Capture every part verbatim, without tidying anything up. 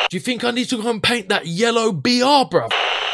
Do you think I need to go and paint that yellow B R, bruv?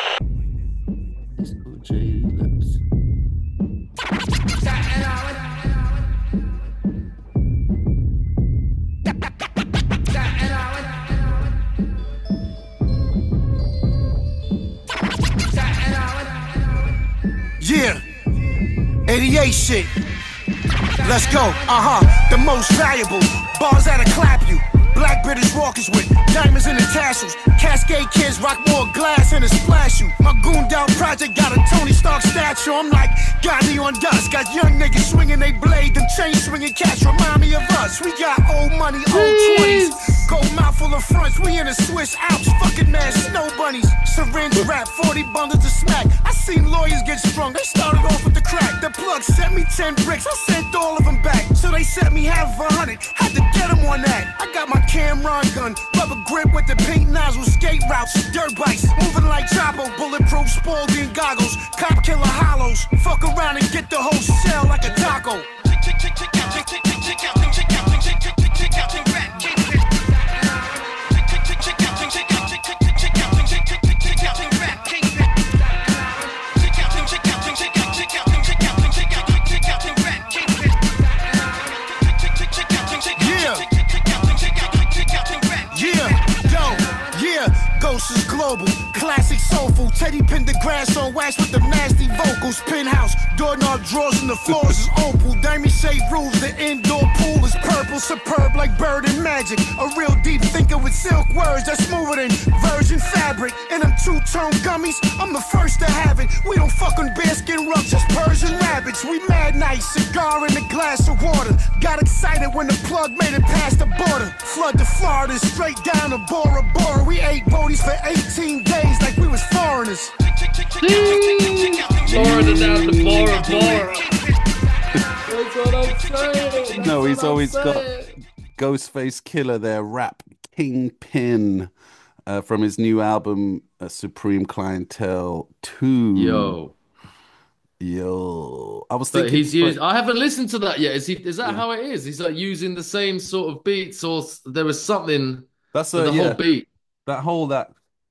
Yeah, eighty-eight shit. Let's go, uh-huh. The most valuable bars that'll clap you. Black British walkers with diamonds in the tassels. Cascade kids rock more glass and it splash you. My gooned out project got a Tony Stark statue. I'm like Gandhi on dust. Got young niggas swinging they blade. Them chain swinging cats remind me of us. We got old money, old twenties. Gold mouth full of fronts. We in the Swiss Alps. Fucking mad snow bunnies. Syringe wrap, forty bundles of smack. I seen lawyers get strung. They started off with the crack. The plug sent me ten bricks. I sent all of them back. So they sent me half a hundred. Had to get them on that. I got my Cameron gun, rubber grip with the pink nozzle, skate routes, dirt bikes, moving like Chapo, bulletproof Spalding goggles, cop killer hollows, fuck around and get the whole shell like a taco. Is global, classic soulful. Teddy pinned the grass on wax with the nasty vocals. Penthouse, doorknob drawers and the floors is opal. Diamond shaped roofs, the indoor pool is purple. Superb like bird and magic. A real deep thinker with silk words that's smoother than virgin fabric. And them two-tone gummies, I'm the first to have it. We don't fuck on bearskin rugs, just Persian rabbits. We mad nice, cigar in a glass of water. Got excited when the plug made it past the border. Flood to Florida, straight down to Bora Bora. We ate boaties for eighteen days like we was foreigners. Florida down to Bora Bora. That's what I'm saying. No, That's he's what I'm always got saying. Ghostface Killer there, rap Kingpin uh, from his new album uh, Supreme Clientele two. Yo. Yo. I was But thinking he's but- used. I haven't listened to that yet. Is he? Is that Yeah. how it is? He's like using the same sort of beats, or s- there was something That's with a the yeah. whole beat. That whole that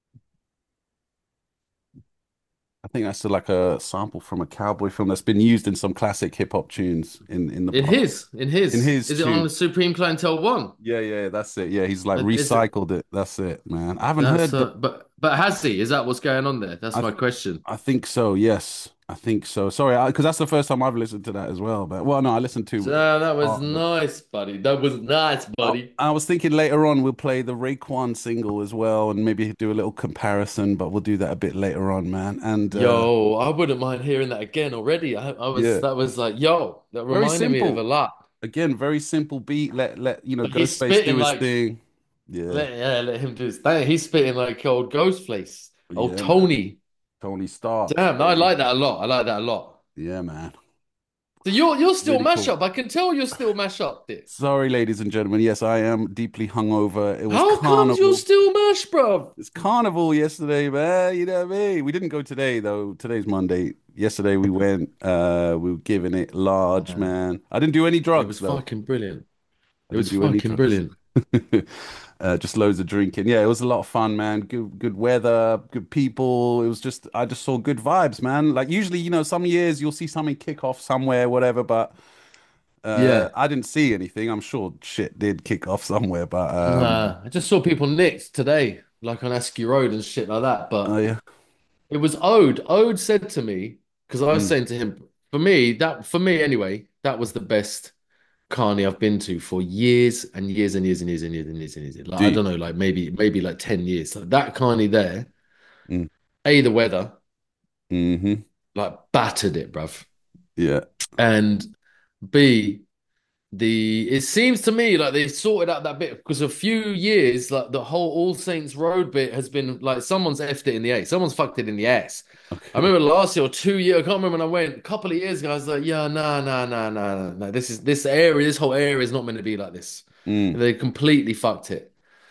I think that's like a sample from a cowboy film that's been used in some classic hip hop tunes in in the In past. his, in his, In his is it tune. on the Supreme Clientele one? Yeah, yeah, that's it. Yeah, he's like Uh, is it- recycled it. That's it, man. I haven't That's heard uh, the, but but has he? Is that what's going on there? That's I- my question. I think so. Yes, I think so. Sorry, because that's the first time I've listened to that as well. But well, no, I listened to. Uh, that was Oh, but- nice, buddy. That was nice, buddy. I was thinking later on we'll play the Raekwon single as well and maybe do a little comparison, but we'll do that a bit later on, man. And uh, Yo, I wouldn't mind hearing that again already. I, I was Yeah. that was like, yo, that Very reminded me of simple. a lot. again, very simple beat. Let let you know But he's Ghostface spitting do his like- thing. Yeah, Let, yeah, let him do his thing. He's spitting like old Ghostface, old Yeah, Tony. Tony Stark. Damn, I like that a lot. I like that a lot. Yeah, man. So you're you're still Really mash cool. up. I can tell you're still mash up this. Sorry, ladies and gentlemen. Yes, I am deeply hungover. It was How comes carnival. you're still mash, bro? It's carnival yesterday, man. You know what I mean? We didn't go today though. Today's Monday. Yesterday we went. Uh, we were giving it large, Yeah. man. I didn't do any It drugs was though. fucking brilliant. I It was didn't do any fucking drugs. brilliant. Uh, just loads of drinking. Yeah, it was a lot of fun, man. Good, good weather, good people. It was just, I just saw good vibes, man. Like usually, you know, some years you'll see something kick off somewhere, whatever, but uh, Yeah. I didn't see anything. I'm sure shit did kick off somewhere, but um, Nah, I just saw people nicked today, like on Askew Road and shit like that. But oh yeah, it was Ode. Ode said to me, because I was Mm. saying to him, for me, that for me anyway, that was the best Carney I've been to for years and years and years and years and years and years and years. Like, I Deep. don't know, like maybe maybe like ten years. Like that Carney there, Mm. A, the weather, hmm like battered it, bruv. yeah, And B, the it seems to me like they sorted out that bit because a few years, like the whole All Saints Road bit has been like someone's effed it in the A, someone's fucked it in the ass. okay. I remember last year or two years, I can't remember when I went, a couple of years ago, I was like, yeah, nah, nah, nah, nah, nah, nah. This is this area, this whole area is not meant to be like this. Mm. They completely fucked it.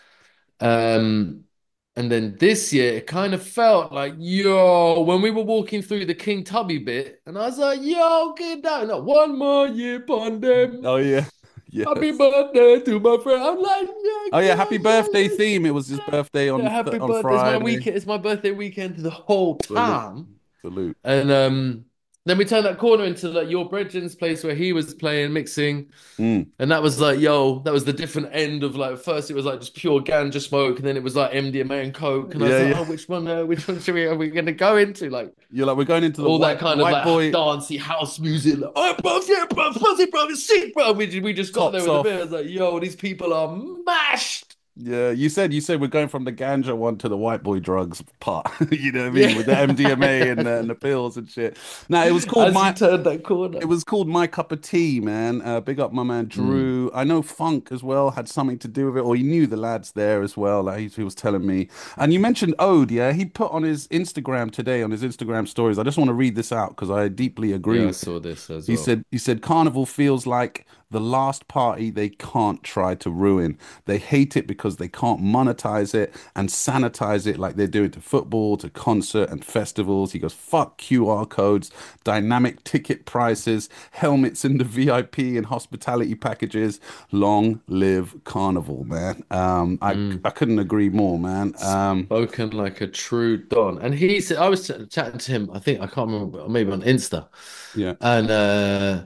Um, and then this year, it kind of felt like, yo, when we were walking through the King Tubby bit, and I was like, yo, get down, no, one more year upon them. Oh yeah, Happy Yes. birthday to my friend. I'm like, yeah, Oh yeah, yeah, happy yeah, birthday yeah. theme. It was his Yeah, birthday yeah, on th happy on birthday. It's my Friday. weekend. It's my birthday weekend the whole Salute. time. Salute. And um, then we turned that corner into like your brethren's place where he was playing, mixing. Mm. And that was like, yo, that was the different end of like, first it was like just pure ganja smoke, and then it was like M D M A and Coke. And I was Yeah, like, yeah. oh, which one, uh, which one should we, are we going to go into? Like You're like, we're going into the all that white kind of white like boy dancey house music. Like, oh, bro, yeah, bro, fuzzy, bro, it's sick, bro. We, we just got there tops with a beer. I off. was like, yo, these people are mashed. Yeah, you said you said we're going from the ganja one to the white boy drugs part. You know what I mean? Yeah. With the M D M A and the, and the pills and shit. Now it was called As my you turned that it corner. was called My Cup of Tea, man. Uh, big up my man Mm, Drew. I know Funk as well had something to do with it, or he knew the lads there as well. Like he, he was telling me. And you mentioned Ode, yeah? He put on his Instagram today, on his Instagram stories. I just want to read this out because I deeply agree yeah, I with it. saw this as He well. said, he said, Carnival feels like the last party they can't try to ruin. They hate it because they can't monetize it and sanitize it like they're doing to football, to concert and festivals. He goes, fuck Q R codes, dynamic ticket prices, helmets in the V I P and hospitality packages. Long live Carnival, man. Um, I Mm. I couldn't agree more, man. Um, Spoken like a true Don. And he said, I was ch- chatting to him, I think, I can't remember, maybe on Insta. yeah. And uh,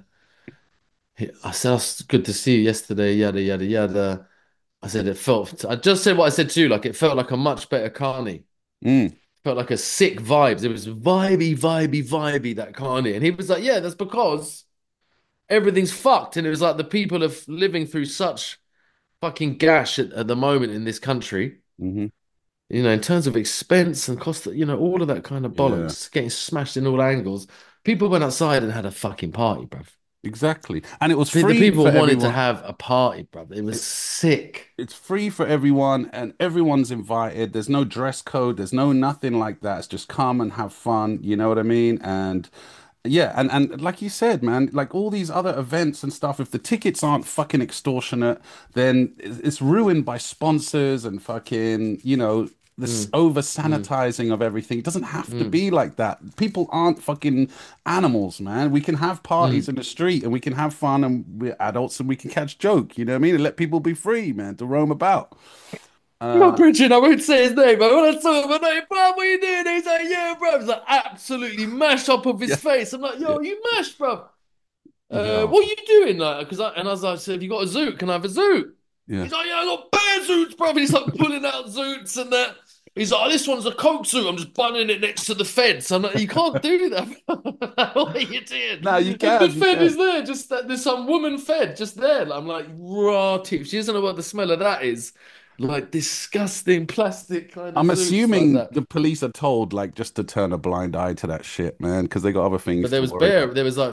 he, I said, oh, it's good to see you yesterday, yada, yada, yada. I said, it felt, I just said what I said to you, like, it felt like a much better Carney. Mm, Felt like a sick vibes. It was vibey, vibey, vibey, that Carney. And he was like, yeah, that's because everything's fucked. And it was like the people are living through such fucking gash at, at the moment in this country. hmm. You know, in terms of expense and cost, you know, all of that kind of Yeah. bollocks, getting smashed in all angles. People went outside and had a fucking party, bruv. Exactly. And it was The, the free for people wanted to everyone. have a party, bruv. It was It, sick. it's free for everyone and everyone's invited. There's no dress code, there's no nothing like that. It's just come and have fun, you know what I mean? And yeah, and and like you said, man, like all these other events and stuff, if the tickets aren't fucking extortionate, then it's it's ruined by sponsors and fucking, you know, this Mm, over mm, sanitizing of everything. It doesn't have to mm, be like that. People aren't fucking animals, man. We can have parties mm. in the street and we can have fun and we're adults and we can catch joke, you know what I mean? And let people be free, man, to roam about. Not Uh, Bridget, I won't say his name, but when I saw him, I'm like, bro, what are you doing? He's like, yeah, bro. He's like, absolutely mashed up of his yeah, face. I'm like, yeah, yo, you mashed, bro. Uh, yeah, what are you doing? Like, because I, and as I said, have you got a zoot? Can I have a zoot? yeah. He's like, yeah, I got bare zoots, bro. And he's like pulling out zoots and that. He's like, oh, this one's a coke zoot. I'm just bunning it next to the feds. I'm like, you can't do that. What are you doing? No, you And the can, you fed is can. there, just that there's some woman fed just there. I'm like, raw tip. She doesn't know what the smell of that is. Like disgusting plastic kind of I'm zoots like assuming that. the police are told like just to turn a blind eye to that shit, man, because they got other things But there to was worry bare, about. there was like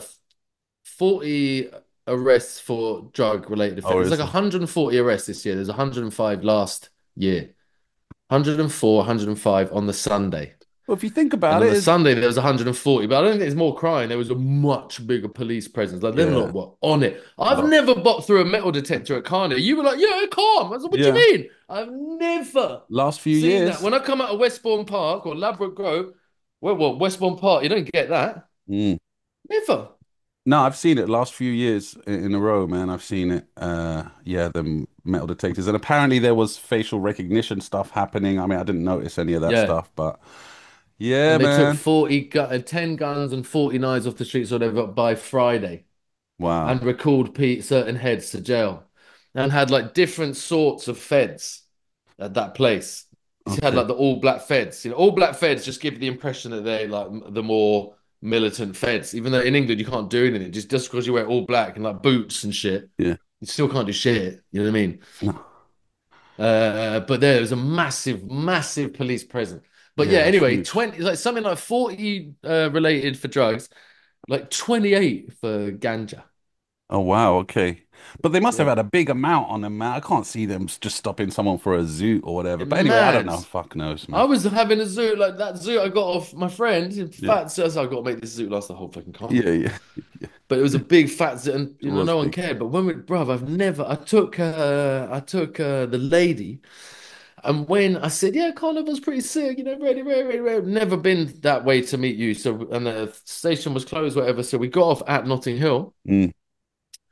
forty arrests for drug related Oh, offences. There's is like it? one hundred forty arrests this year. There's one hundred five last year. one hundred four, one hundred five on the Sunday. Well, if you think And about on it, the it's Sunday, there was one hundred forty. But I don't think there's more crime. There was a much bigger police presence. Like, them yeah, lot were on it. a I've lot. never bopped through a metal detector at Carney. You were like, yeah, calm. I said, what do you Yeah, mean? I've never last few seen that. years. When I come out of Westbourne Park or Ladbroke Grove, well, well, Westbourne Park, you don't get that. Mm. Never. No, I've seen it last few years in, in a row, man. I've seen it. Uh, yeah, the metal detectors, and apparently there was facial recognition stuff happening. I mean, I didn't notice any of that Yeah. stuff, but yeah, And they took man. forty, gu- uh, ten guns and forty knives off the streets or whatever by Friday Wow. and recalled Pete certain heads to jail and had like different sorts of feds at that place. You had Okay. like the all black feds. You know, all black feds just give the impression that they're like the more militant feds, even though in England you can't do anything. Just just because you wear all black and like boots and shit, Yeah. you still can't do shit. You know what I mean? No. Uh, but there was a massive, massive police presence. But yeah, Yeah, it's anyway, huge. twenty like something like forty uh, related for drugs, like twenty-eight for ganja. Oh wow, okay. But they must have Yeah. had a big amount on them, man. I can't see them s- just stopping someone for a zoot or whatever. But anyway, I don't Mad. know. Fuck knows, I man. was having a zoot like that zoot I got off my friend. Yeah. Fat zoot. I got to make this zoot last the whole fucking Yeah, carnival. yeah. But it was a big fat zoot, and It you know was no one big. cared. But when we, bruv, I've never. I took uh, I took uh, the lady, and when I said, "Yeah, carnival's pretty sick," you know, ready, ready, ready, ready. Never been that way to meet you. So and the station was closed, whatever. So we got off at Notting Hill. Mm.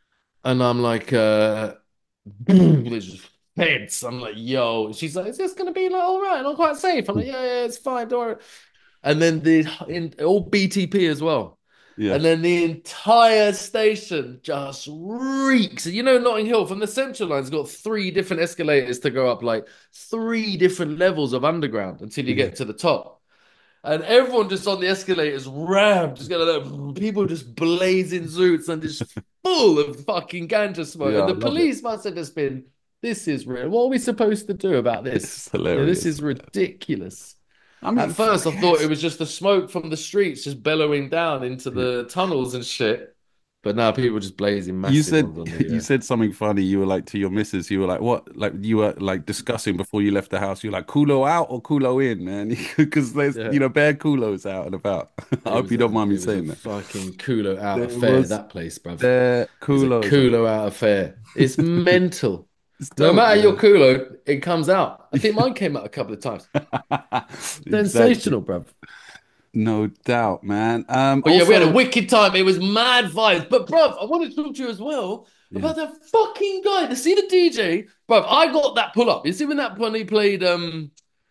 And I'm like, uh, there's just feds. I'm like, yo. She's like, is this gonna be like all right? I'm quite safe. I'm like, yeah, yeah, it's fine. Don't worry. And then the in all B T P as well. Yeah. And then the entire station just reeks. You know, Notting Hill from the Central Line's got three different escalators to go up, like three different levels of underground until you Yeah. get to the top. And everyone just on the escalators rammed, just gonna like, people just blazing zoots and just full of fucking ganja smoke. Yeah, And I the love it. police must have just been, this is real. What are we supposed to do about this? It's You know, this hilarious. is ridiculous. I At mean, fuck first, I thought it yes. was just the smoke from the streets just bellowing down into Yeah. the tunnels and shit. But now people are just blazing You massive said ones on the you uh, said something funny. You were like to your missus, you were like, what? Like you were like discussing before you left the house. You're like, culo out or culo in, man? Because there's, yeah. you know, bare culos out and about. I It hope was you don't a mind me it was a saying that. fucking culo out There affair. was That place, bruv. bare It's a culos out. culo out affair. It's mental. It's No dope, matter your man. culo, it comes out. I think mine came out a couple of times. Exactly. Sensational, bruv. No doubt, man. Um, But yeah, we had a also, wicked time. It was mad vibes. But bruv, I want to talk to you as well yeah. about that fucking guy. To see the D J, bruv. I got that pull up. You see when that when he played um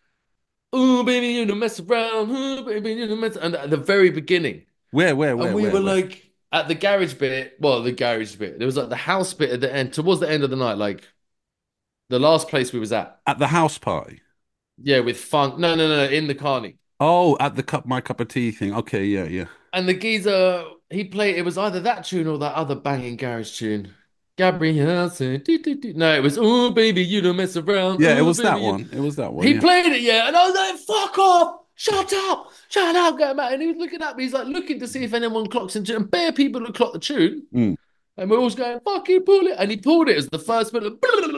oh baby, you don't mess around, oh baby, you don't mess and at the very beginning. Where, where, And where, we where, were where? like at the garage bit, well, the garage bit. There was like the house bit at the end, towards the end of the night, like the last place we was at. At the house party. Yeah, with funk. No, no, no, in the carney. Oh, at the cup, my cup of tea thing. Okay, yeah, yeah. And the geezer, he played, it was either that tune or that other banging garage tune. Gabrielle said, "Dee, dee, dee." No, it was, oh, baby, you don't mess around. Yeah, it Oh, was that baby, you. one. It was that one, He yeah. played it, yeah. And I was like, fuck off. Shut up. Shut up, go back. And he was looking at me. He's like looking to see if anyone clocks into and bare people who clock the tune. Mm, And we're all going, fucking pull it. And he pulled it as the first bit of,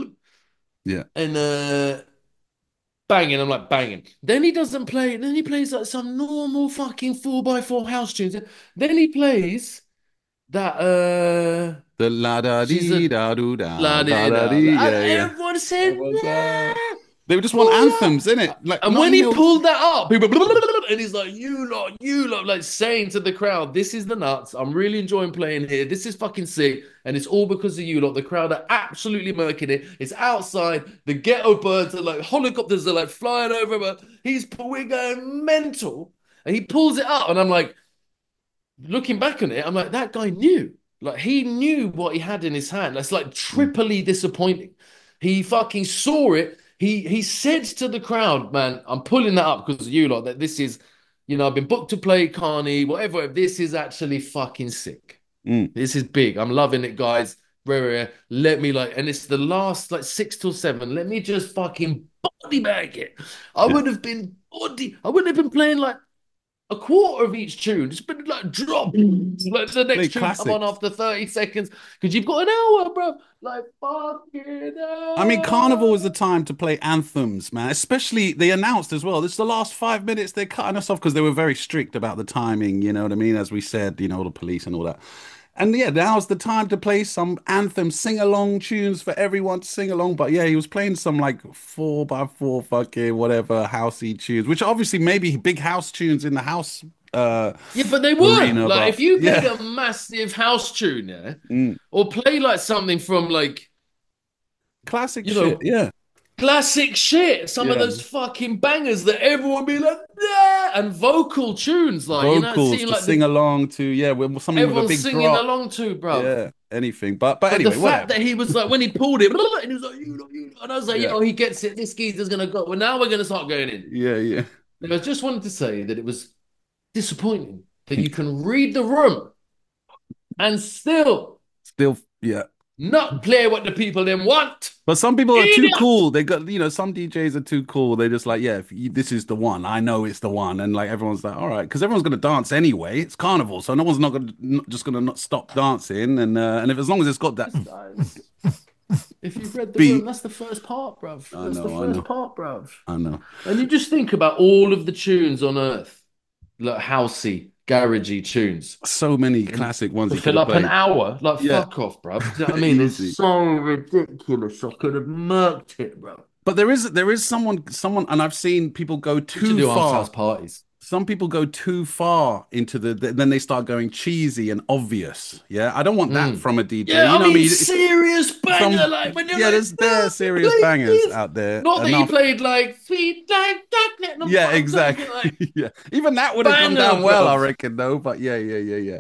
yeah. and uh, banging. I'm like, banging. Then he doesn't play. Then he plays like some normal fucking four by four house tunes. Then he plays that uh The la da she's dee a da doo da la da di da da. dee. And Yeah, yeah. everyone What said, was that? nah, They just want pull anthems, up. innit? Like And when Notting he Hill. pulled that up, people and he's like, you lot, you lot, like saying to the crowd, this is the nuts. I'm really enjoying playing here. This is fucking sick. And it's all because of you lot. The crowd are absolutely murking it. It's outside. The ghetto birds are like, helicopters are like flying over, but he's we're going mental. And he pulls it up, and I'm like, looking back on it, I'm like, that guy knew. Like he knew what he had in his hand. That's like Mm, triply disappointing. He fucking saw it. He he said to the crowd, man, I'm pulling that up because of you lot, that this is, you know, I've been booked to play Carney, whatever. This is actually fucking sick. mm, This is big. I'm loving it, guys. Rare, rare. Let me like, and it's the last like six till seven. Let me just fucking body bag it. I yeah. would have been body. I wouldn't have been playing like a quarter of each tune. Just been like drop. Like the Play next tune come on classics. after thirty seconds because you've got an hour, bro. Like fucking I mean, Carnival is the hell. time to play anthems, man. Especially they announced as well. This is the last five minutes. They're cutting us off because they were very strict about the timing. You know what I mean? As we said, you know, the police and all that. And yeah, now's the time to play some anthem, sing along tunes for everyone to sing along. But yeah, he was playing some like four by four fucking whatever housey tunes, which obviously maybe big house tunes in the house uh Yeah, but they were arena. like But if you played yeah, a massive house tune, yeah, mm, or play like something from like classic you shit. know Yeah, classic shit, some of yeah. those fucking bangers that everyone be like, yeah, and vocal tunes, like you know, Vocals seeing to like sing the along to. Yeah, with something with a everyone's big singing drop. along to, bruv. Yeah, anything. But but But the anyway, fact whatever. that he was like, when he pulled it, and he was like, you know, you know, and I was like, Yeah, yo, he gets it. This geezer's gonna go. Well, now we're gonna start going in. yeah, yeah. And I just wanted to say that it was disappointing that you can read the room and still Still, yeah. not play what the people then want. But some people are too Idiot. cool. They got, you know, some D Js are too cool. They're just like, yeah, if you, this is the one. I know it's the one, and like everyone's like, all right, because everyone's gonna dance anyway. It's carnival, so no one's not gonna not just gonna not stop dancing. And uh, and if as long as it's got that Just, guys, if you've read the room, beat, that's the first part, bruv. I That's the know, I first know, part, bruv. I know. And you just think about all of the tunes on earth, like housey, garagey tunes. So many And classic ones to he could fill have up an played. hour, like Yeah, fuck off, bro. Do you know what I mean? It's easy. so ridiculous. I could have murked it, bro. But there is there is someone someone, and I've seen people go We should too do after house far. parties. some people go too far into the, then they start going cheesy and obvious. Yeah, I don't want that Mm. from a D J. Yeah, You I know mean, me, serious banger. some Like when you're yeah, like, there's there no, serious play bangers this. out there Not that he enough. played like Sweet Like Chocolate and Yeah, I'm exactly. talking like Yeah, even that would have gone banger, down well, I bruv. reckon, though. But yeah, yeah, yeah, yeah.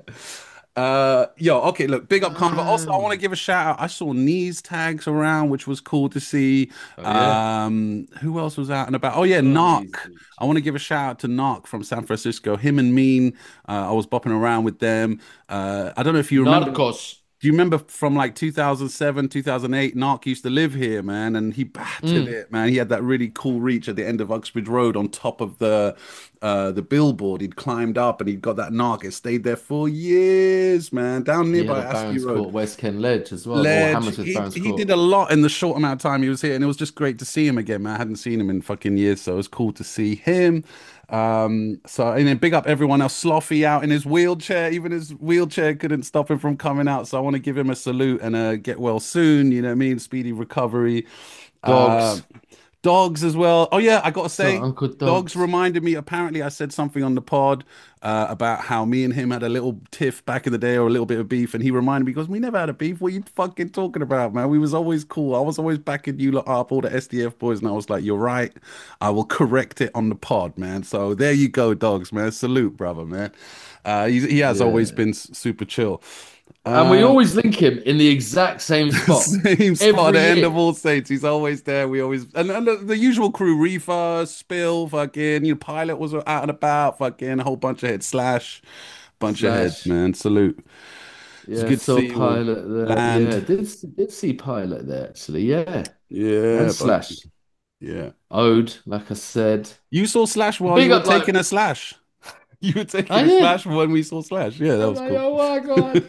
Uh, yo, okay, look, big up Carnival. Also, I want to Man. give a shout out. I saw knees tags around, which was cool to see. Oh yeah. Um, who else was out and about? Oh yeah, Oh, he's Narc. I want to give a shout out to Narc from San Francisco. Him and Mean. Uh, I was bopping around with them. Uh, I don't know if you remember. Narcos. Do you remember from like two thousand seven, two thousand eight, Narc used to live here, man, and he battered Mm. it, man. He had that really cool reach at the end of Uxbridge Road on top of the uh the billboard. He'd climbed up and he'd got that Narc. It stayed there for years, man, down He had nearby a Askew Barons Road. Court, West Ken Ledge as well, or Ledge. Hammersmith He Barons he Court. did a lot in the short amount of time he was here, and it was just great to see him again, man. I hadn't seen him in fucking years, so it was cool to see him. Um, so and then big up everyone else. Sloffy out in his wheelchair, even his wheelchair couldn't stop him from coming out. So I want to give him a salute and uh, get well soon. You know what I mean? Speedy recovery. Uh, Dogs. Dogs as well. Oh yeah, I gotta So say, Uncle Dogs Dogs. reminded me. Apparently, I said something on the pod uh, about how me and him had a little tiff back in the day, or a little bit of beef, and he reminded me because we never had a beef. What are you fucking talking about, man? We was always cool. I was always backing you lot up, all the S D F boys, and I was like, "You're right. I will correct it on the pod, man." So there you go, Dogs, man. Salute, brother, man. Uh, he's, he has always Yeah. been s- super chill. And we Um, always link him in the exact same spot Same spot at every the end year. of All Saints. He's always there. We always and, and the, the usual crew, Reefer, Spill, fucking, you know, Pilot was out and about, fucking a whole bunch of heads, Slash, bunch of heads, Slash. man. Salute. It's Yeah, good to saw see you all. Pilot there. Land. Yeah, did did see Pilot there actually. Yeah, and Yeah, but Slash. yeah. Ode, like I said. You saw Slash while you Big were up, taking like, a slash. You were oh taking a yeah. slash when we saw Slash. Yeah, that I'm was like, cool. oh my God.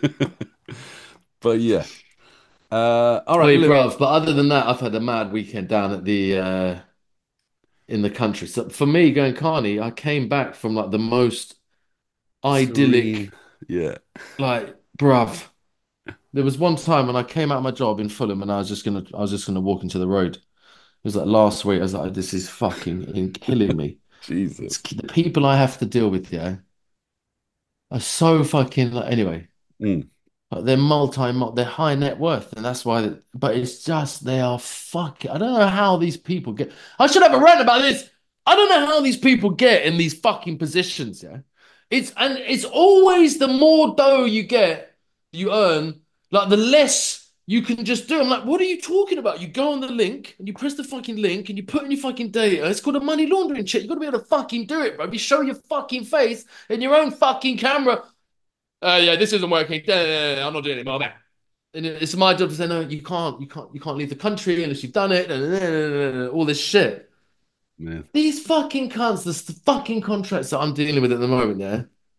But yeah. Uh, all right, Wait, look. bruv. But other than that, I've had a mad weekend down at the uh in the country. So for me, going Carney, I came back from like the most Serene. idyllic, Yeah. like, bruv. There was one time when I came out of my job in Fulham and I was just gonna I was just gonna walk into the road. It was like last week. I was like, this is fucking killing me. It's Jesus. the people I have to deal with, yeah, are so fucking like anyway. Mm. Like they're multi, they're high net worth, and that's why. They, but it's just they are fucking. I don't know how these people get. I should have a rant about this. I don't know how these people get in these fucking positions. Yeah, it's and it's always the more dough you get, you earn, like the less you can just do. I'm like, what are you talking about? You go on the link and you press the fucking link and you put in your fucking data. It's called a money laundering check. You got to be able to fucking do it, bro. You show your fucking face in your own fucking camera. Uh, yeah, this isn't working. Uh, I'm not doing it anymore. And it's my job to say, no, you can't, you can't, you can't leave the country unless you've done it. All this shit. Man. These fucking cunts, the fucking contracts that I'm dealing with at the moment, yeah,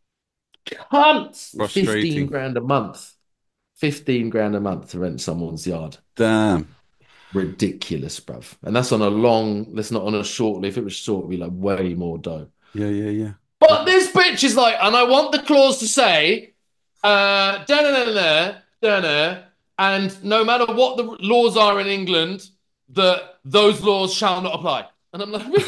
cunts, fifteen Frustrating. grand a month, fifteen grand a month to rent someone's yard. Damn. Ridiculous, bruv. And that's on a long. That's not on a short. If it was short, it'd be like way more dough. Yeah, yeah, yeah. But this bitch is like, and I want the clause to say, uh, da da da da da da, and no matter what the laws are in England, that those laws shall not apply. And I'm like, and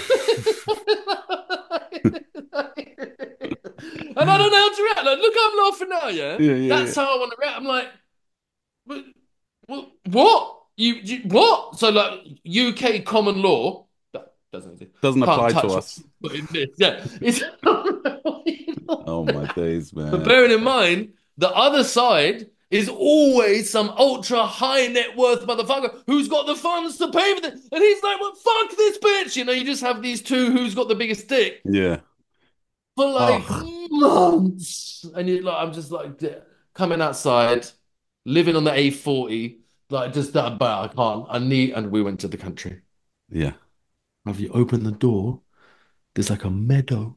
I don't know how to react. Like, look, I'm laughing now, yeah. Yeah, yeah, yeah. That's how I want to react. I'm like, what? What? You, you what? So like U K common law that doesn't exist. Doesn't Can't apply to touch us. what in this. Yeah, it's. Oh my days, But man. bearing in mind, the other side is always some ultra high net worth motherfucker who's got the funds to pay for this. And he's like, well, fuck this bitch. You know, you just have these two who's got the biggest dick Yeah. for like Oh, months. And you like, I'm just like coming outside, living on the A forty, like just that, but I can't. I need, and we went to the country. yeah. Have you opened the door? There's like a meadow.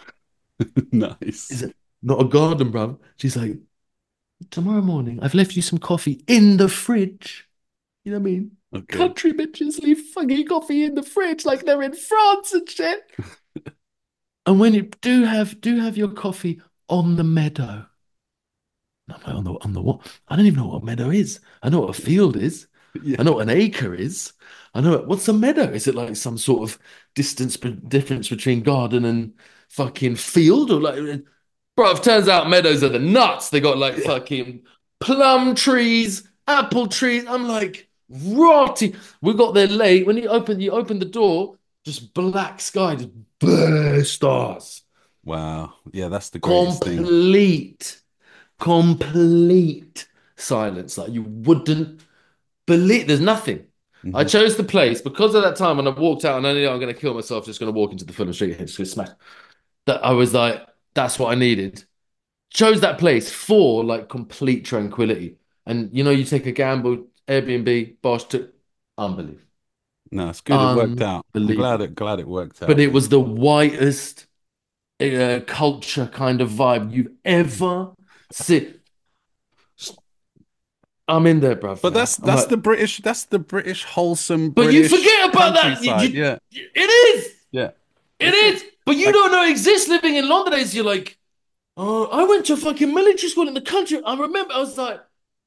Is Nice. it not a garden, bro? She's like, tomorrow morning, I've left you some coffee in the fridge. You know what I mean? Okay. Country bitches leave fucking coffee in the fridge like they're in France and shit. And when you do have do have your coffee on the meadow. And I'm like, on the on the what? I don't even know what a meadow is. I know what a field is. Yeah. I know what an acre is. I know what's a meadow. Is it like some sort of distance difference between garden and fucking field or like, bro, it turns out meadows are the nuts. They got like Yeah. fucking plum trees, apple trees. I'm like, rotty. We got there late. When you open, you open the door, just black sky, just bare stars. Wow. Yeah, that's the greatest thing. Complete, complete silence. Like you wouldn't believe there's nothing. I Hmm. chose the place because of that time when I walked out and I knew I'm going to kill myself, just going to walk into the Fulham Street and just gonna smash. That I was like, that's what I needed. Chose that place for like complete tranquility. And you know, you take a gamble, Airbnb, Bosch took unbelievable. No, it's good. It worked out. I'm glad Unbelievable. it glad it worked But out. it was the whitest uh, culture kind of vibe you've ever seen. I'm in there, bruv. But Yeah. that's I'm that's like, the British that's the British wholesome but you British forget about that. You, countryside. you, Yeah. it is. Yeah. It It's a is. But you like don't know it exists living in London. Is you're like, oh, I went to a fucking military school in the country. I remember I was like,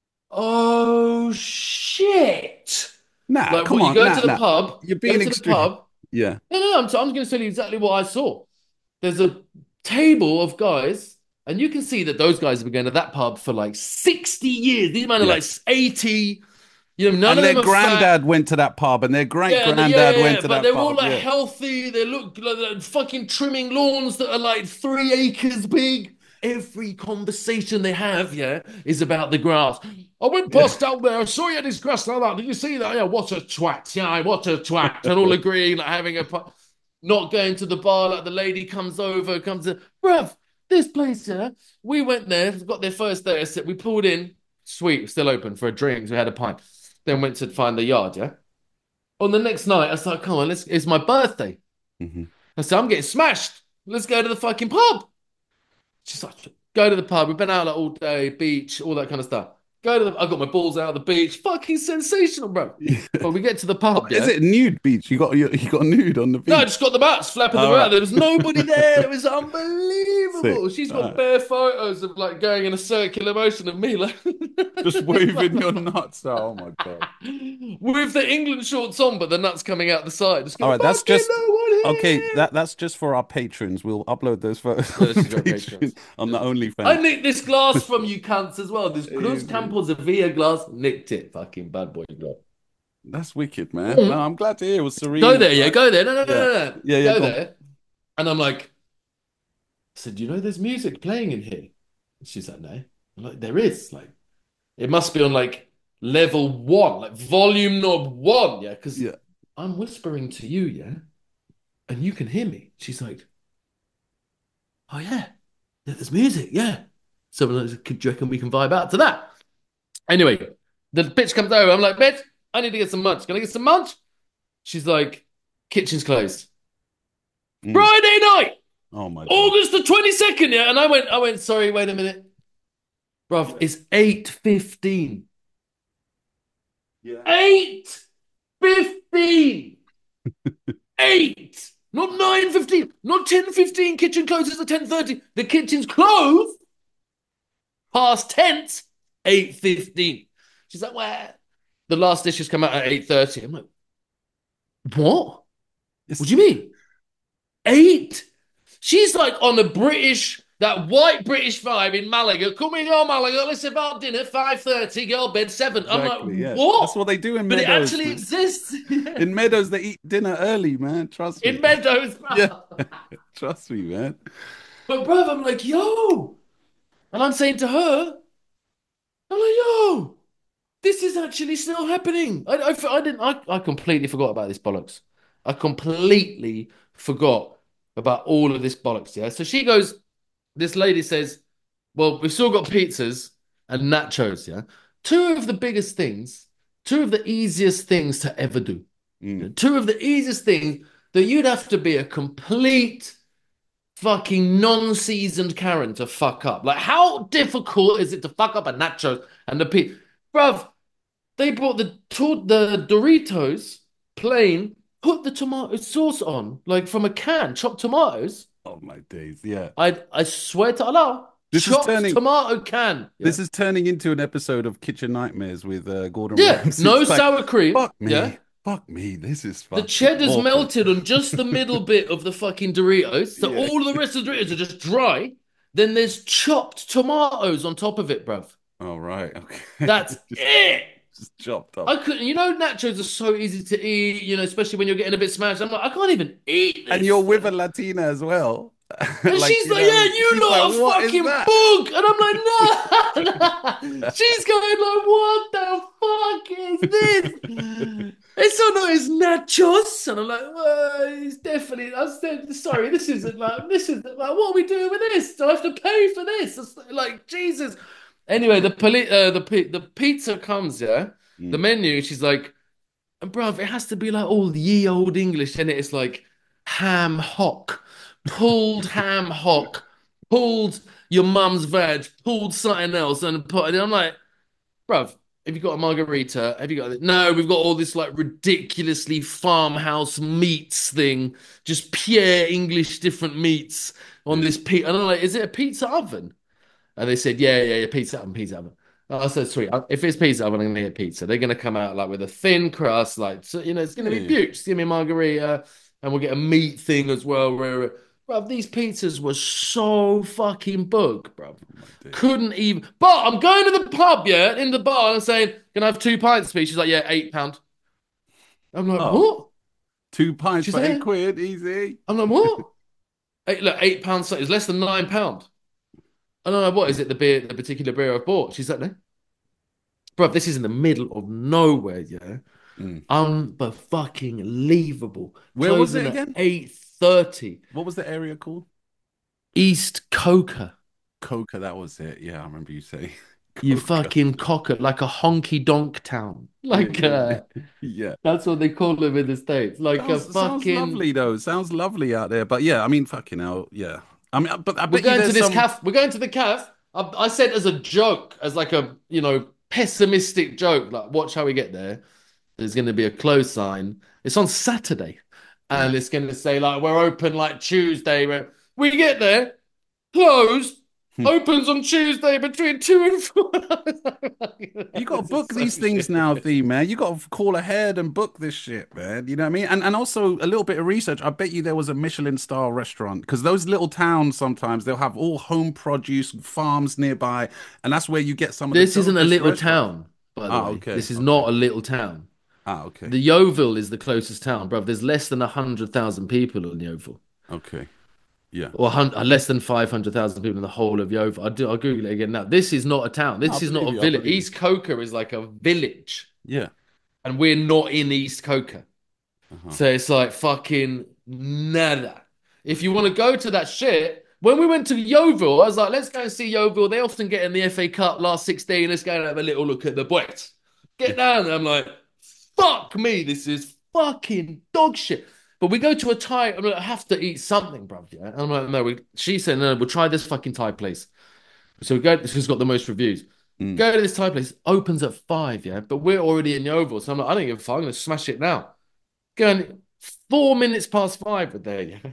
oh shit. nah, Like come what you on, go nah, to the nah. pub, You're go being to the extreme. pub. Yeah. No, no, no, I'm, I'm going to tell you exactly what I saw. There's a table of guys, and you can see that those guys have been going to that pub for like sixty years. These men are Yeah. like eighty. You know, none And of their them are fat. granddad went to that pub and their great Yeah, and the, yeah, granddad yeah, went yeah. to But that they're all pub. like Yeah. healthy. They look like they're fucking trimming lawns that are like three acres big. Every conversation they have, yeah, is about the grass. I went Yeah. past out there. I saw you had this grass like that. Did you see that? Yeah, what a twat. Yeah, what a twat. And all agreeing, like having a, not going to the bar. Like the lady comes over, comes in, bruv, this place, yeah. We went there, got their first day. We pulled in, sweet, still open for a drink. So we had a pint. Then went to find the yard, yeah. On the next night, I was like, come on, let's, it's my birthday. Mhm. I said, I'm getting smashed. Let's go to the fucking pub. She's like, go to the pub. We've been out like all day, beach, all that kind of stuff. Go to the, I got my balls out of the beach. Fucking sensational, bro. But we get to the Oh, pub, is yeah. it nude beach? You got you, you got nude on the No, I beach. just got the bats flapping them All around. right. There was nobody there. It was Sick. unbelievable. She's All got right. bare photos of like going in a circular motion of me, like Just waving your nuts. Oh my God. with the England shorts on, but the nuts coming out the side. Just All going, right, that's fucking just no one okay. here. That that's just for our patrons. We'll upload those photos No, on this is your patrons. Patreon on the I OnlyFans. nicked this glass from you cunts as well. This Cruz Easy. Campos Avia glass. Nicked it. Fucking bad boy glass. That's wicked, man. No, Mhm. I'm glad to hear it was Go serene. there, yeah, Like, go there. No, no, no, yeah, no, no. yeah, yeah. Go Go on. there. And I'm like, I said, you know there's music playing in here? She's like, no. I'm like, there is. Like, it must be on like level one, like volume knob one, yeah. Because Yeah. I'm whispering to you, yeah, and you can hear me. She's like, oh yeah, yeah, there's music, yeah. So I'm like, do you reckon we can vibe out to that? Anyway, the bitch comes over. I'm like, bitch, I need to get some munch. Can I get some munch? She's like, kitchen's closed. Mm. Friday night, Oh my God. August the twenty-second, yeah. And I went, I went, sorry, wait a minute. Bruv, it's eight fifteen. Yeah. eight fifteen. eight. Not nine fifteen. Not ten fifteen. Kitchen closes at ten thirty. The kitchen's closed. Past tense. eight fifteen. She's like, where? The last dishes come out at eight thirty. I'm like, what? It's, What do you mean? Eight? She's like on a British, that white British vibe in Malaga. Come in, go Malaga. Let's have our dinner. five thirty. Girl, bed seven. I'm exactly, like, yeah. what? That's what they do in But it Meadows, actually man. exists. Yeah. In Meadows, they eat dinner early, man. Trust In me. Meadows, bro. Yeah. Trust me, man. But, bro, I'm like, yo. And I'm saying to her, I'm like, yo, this is actually still happening. I, I, I didn't, I, I completely forgot about this bollocks. I completely forgot about all of this bollocks. Yeah. So she goes, this lady says, well, we've still got pizzas and nachos. Yeah. Two of the biggest things, two of the easiest things to ever do. Mm. Two of the easiest things that you'd have to be a complete fucking non-seasoned Karen to fuck up. Like, how difficult is it to fuck up a nachos and the pizza? Bruv, they brought the the Doritos plain, put the tomato sauce on, like from a can, chopped tomatoes. Oh my days. Yeah. I I swear to Allah, This is chopped turning tomato can. this Yeah, is turning into an episode of Kitchen Nightmares with uh, Gordon yeah, Ramsay. no It's like, sour cream. fuck Yeah, me. Fuck me, this is The fucking cheddar's awful. melted on just the middle bit of the fucking Doritos, so Yeah. all of the rest of the Doritos are just dry. Then there's chopped tomatoes on top of it, bruv. All right. Okay. That's Just it. just chopped up. I couldn't, you know, nachos are so easy to eat, you know, especially when you're getting a bit smashed. I'm like, I can't even eat And you're this. with a Latina as well. And Like, she's you like, yeah, know, you she's like, lot are what is fucking that? bug. And I'm like, no, no. She's going like, what the fuck is this? It's so not it's nachos. And I'm like, well, it's definitely, I said, sorry, this isn't like, this is like, what are we doing with this? Do I have to pay for this? It's like, Jesus. Anyway, the poli- uh, the pi- the pizza comes, yeah. The Mm. menu, she's like, bruv, it has to be like all ye old English, and it? It's like ham hock, pulled ham hock, pulled your mum's veg, pulled something else, and put. And I'm like, bruv, have you got a margarita? Have you got? No, we've got all this like ridiculously farmhouse meats thing, just pure English different meats on Yeah. this pizza. And I'm like, is it a pizza oven? And they said, yeah, yeah, yeah, pizza oven, pizza oven. I said, sweet. If it's pizza oven, I'm gonna get pizza. They're gonna come out like with a thin crust, like so, you know, it's gonna be Yeah. beaut. Just give me a margarita, and we'll get a meat thing as well. Where, bro, these pizzas were so fucking bug, bro. Oh my days. Couldn't even. But I'm going to the pub, yeah, in the bar, and saying, "Can I have two pints, please?" She's like, "Yeah, eight pound." I'm like, Oh, "What?" two pints She's for like, eight "Yeah." quid, easy. I'm like, "What?" Eight, look, eight pounds. It's less than nine pound. And I'm like, "What is it? The beer, the particular beer I bought?" She's like, "No." Bro, this is in the middle of nowhere, yeah. Mm. Unfucking-leavable. Where was it Closing at again? eight thirty. What was the area called? East Coca. Coca, that was it. Yeah, I remember you saying You Coca. fucking cocker, like a honky donk town. Yeah, Like yeah, uh yeah. that's what they call them in the States. Like a Sounds sounds fucking lovely though. Sounds lovely out there. But yeah, I mean, fucking hell, yeah. I mean, but I we're bet you going to there's this some. calf. We're going to the calf. I, I said as a joke, as like a you know pessimistic joke, like watch how we get there. There's going to be a close sign. It's on Saturday, Mm. and it's going to say like we're open like Tuesday. Where we get there, closed, opens on Tuesday between two and four. You got to This is book so these things shit. now, Thee, man. You got to call ahead and book this shit, man. You know what I mean? And and also a little bit of research. I bet you there was a Michelin star restaurant because those little towns sometimes they'll have all home produce farms nearby, and that's where you get some of the This isn't a dopest little restaurants. town, by the Ah, way. okay, This is okay. not a little town. Ah, okay, The Yeovil is the closest town, bro. There's less than a hundred thousand people in Yeovil, okay. Yeah. or hun- uh, less than five hundred thousand people in the whole of Yeovil. I do. I'll Google it again now. This is not a town. No, I This is not believe a you. I village. believe you. East Coker is like a village, Yeah. and we're not in East Coker. Uh-huh. So it's like fucking nada. If you want to go to that shit, when we went to Yeovil, I was like, let's go and see Yeovil. They often get in the F A Cup last sixteen. Let's go and have a little look at the boys. Get down. And I'm like, fuck me, this is fucking dog shit. But we go to a Thai. I'm like, I have to eat something, bruv. Yeah. And I'm like, no. We, she said, no, we'll try this fucking Thai place. So we go. Who's got the most reviews? Mm. Go to this Thai place. Opens at five. Yeah. But we're already in Yeovil, so I'm like, I don't give a fuck. I'm gonna smash it now. Going four minutes past five. We're there. Yeah.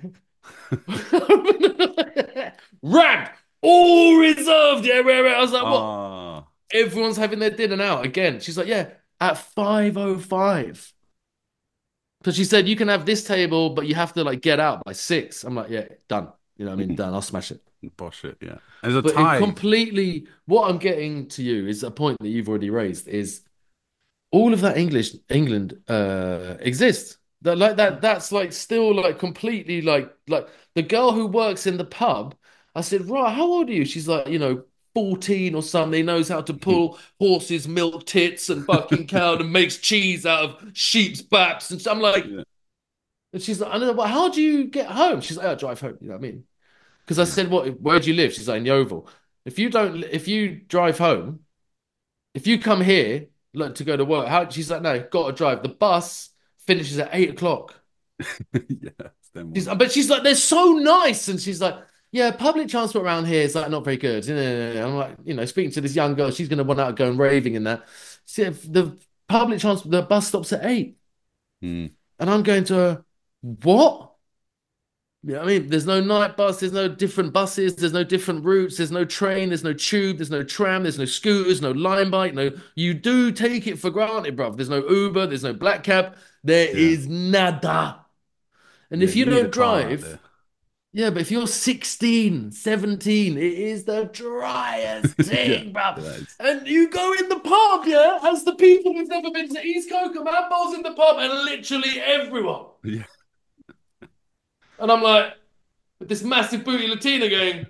Ramp all reserved. Yeah. Where I was like, what? Ah. Everyone's having their dinner now again. She's like, yeah, at five oh five. Because she said you can have this table, but you have to like get out by six. I'm like, yeah, done. You know what I mean? Mm. Done. I'll smash it. Bosh it. Yeah. There's a But it Thai. completely, what I'm getting to you is a point that you've already raised is all of that English England uh exists. That like that that's like still like completely like like the girl who works in the pub. I said, right, how old are you? She's like, you know, fourteen or something, knows how to pull horses, milk tits and fucking cow and makes cheese out of sheep's backs. And so I'm like, Yeah. and she's like, I don't know, but how do you get home? She's like, oh, I drive home, you know what I mean? Because I Yeah. said, what, where do you live? She's like, in Yeovil. If you don't, if you drive home, if you come here like to go to work, how she's like, no, got to drive. The bus finishes at eight o'clock. Yeah. It's them She's, ones. but she's like, they're so nice, and she's like, yeah, public transport around here is like not very good. I'm like, you know, speaking to this young girl, she's gonna want out going raving and that. See, the public transport, the bus stops at eight, Mm. and I'm going to her, what? Yeah, I mean, there's no night bus, there's no different buses, there's no different routes, there's no train, there's no tube, there's no tram, there's no scooters, no line bike, no. You do take it for granted, bruv. There's no Uber, there's no black cab, there Yeah. is nada. And Yeah. if You you need a don't car out drive, there. yeah, but if you're sixteen, seventeen, it is the driest Yeah. thing, bruv. That is. And you go in the pub, yeah, as the people who've never been to East Coca, man, balls in the pub, and literally everyone. Yeah. And I'm like, with this massive booty Latina going,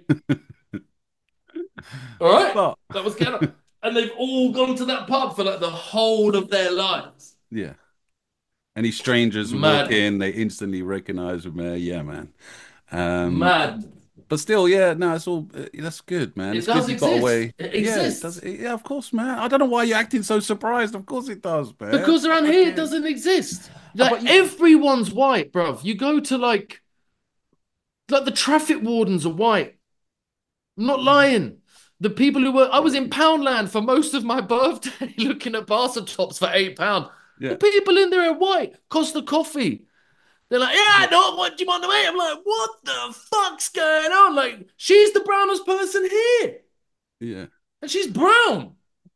all right, But that was kind of, and they've all gone to that pub for like the whole of their lives. yeah. Any strangers walk Mad, in, they instantly recognize them. Uh, yeah, man. Um, mad. but still, yeah, no, it's all uh, that's good, man. It It's good does you got exist. away. It Yeah, it does. exists. Yeah, of course, man. I don't know why you're acting so surprised. Of course it does, man. Because around here it Fucking. doesn't exist. Uh, Like But you, everyone's white, bruv. You go to like like the traffic wardens are white. I'm not lying. The people who were I was in Poundland for most of my birthday looking at Barca tops for eight pounds. The yeah, people in there are white. Costa Coffee. They're like, yeah, I know what do you want to eat? I'm like, what the fuck's going on? Like, she's the brownest person here. yeah. And she's brown.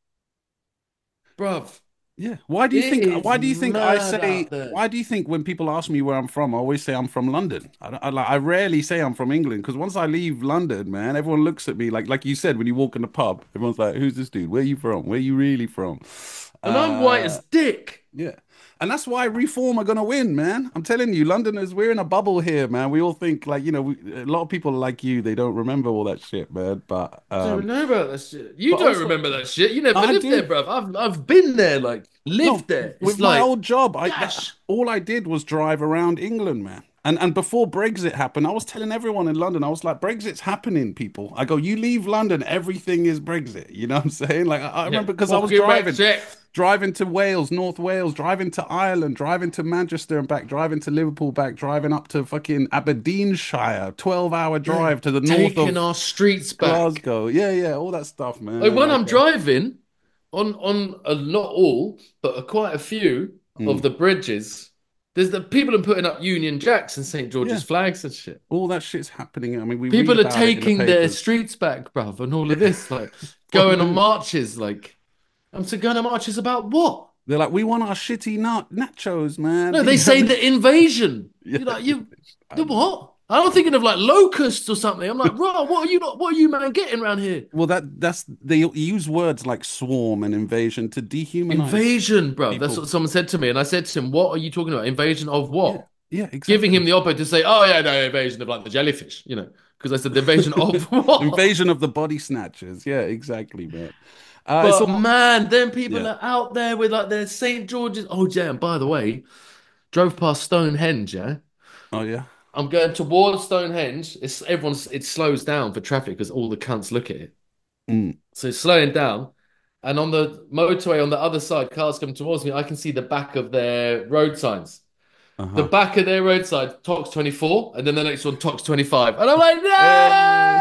Bruv. Yeah. Why do you It think? is Why do you think I mad say? out there. Why do you think when people ask me where I'm from, I always say I'm from London. I, don't- I like. I rarely say I'm from England because once I leave London, man, everyone looks at me like, like you said, when you walk in the pub, everyone's like, "Who's this dude? Where you from? Where you really from?" And I'm white Uh, as dick. yeah. And that's why Reform are gonna win, man. I'm telling you, Londoners, we're in a bubble here, man. We all think like, you know, we, a lot of people like you, they don't remember all that shit, man. But Don't um, know about that shit. You but don't also, remember that shit. You never I lived there, do. bruv. I've I've been there, like No, lived there. with It's my like, old job, I that, gosh. all I did was drive around England, man. And and before Brexit happened, I was telling everyone in London, I was like, Brexit's happening, people. I go, you leave London, everything is Brexit. You know what I'm saying? Like I, I Yeah, remember because I was fucking driving, Brexit. driving to Wales, North Wales, driving to Ireland, driving to Manchester and back, driving to Liverpool back, driving up to fucking Aberdeenshire, twelve hour Yeah, drive to the north taking of our streets back. Glasgow. Yeah, yeah, all that stuff, Like man. when Like, I'm uh, driving on on a not all, but a, quite a few of mm, the bridges, there's the people are putting up Union Jacks and Saint George's yeah, flags and shit. all that shit's happening. I mean, we read People are about it in the taking their papers. streets back, bruv, and all of this, like What going on news? marches. Like, I'm so going on marches about what? They're like, we want our shitty nut nachos, man. No, they say the invasion. Yeah, You're like, you, I the know. what? I'm thinking of like locusts or something. I'm like, bro, what are you not? What are you man getting around here? Well, that that's they use words like swarm and invasion to dehumanize Invasion, bro. That's people. what someone said to me, and I said to him, "What are you talking about? Invasion of Yeah, what?" yeah, Giving him exactly. the opportunity to say, "Oh yeah, no, invasion of like the jellyfish," you know, because I said the invasion of what? Invasion of the body snatchers. Yeah, exactly, man. Uh, it's But all man, then people yeah. are out there with like their Saint George's. Oh yeah, and by the way, drove past Stonehenge. Yeah, Oh yeah. I'm going towards Stonehenge. It's everyone's. It slows down for traffic because all the cunts look at it. Mm, So it's slowing down. And on the motorway on the other side, cars come towards me. I can see the back of their road signs. The uh-huh. back of their road sign, Tox twenty-four, and then the next one, Tox twenty-five. And I'm like, Hey.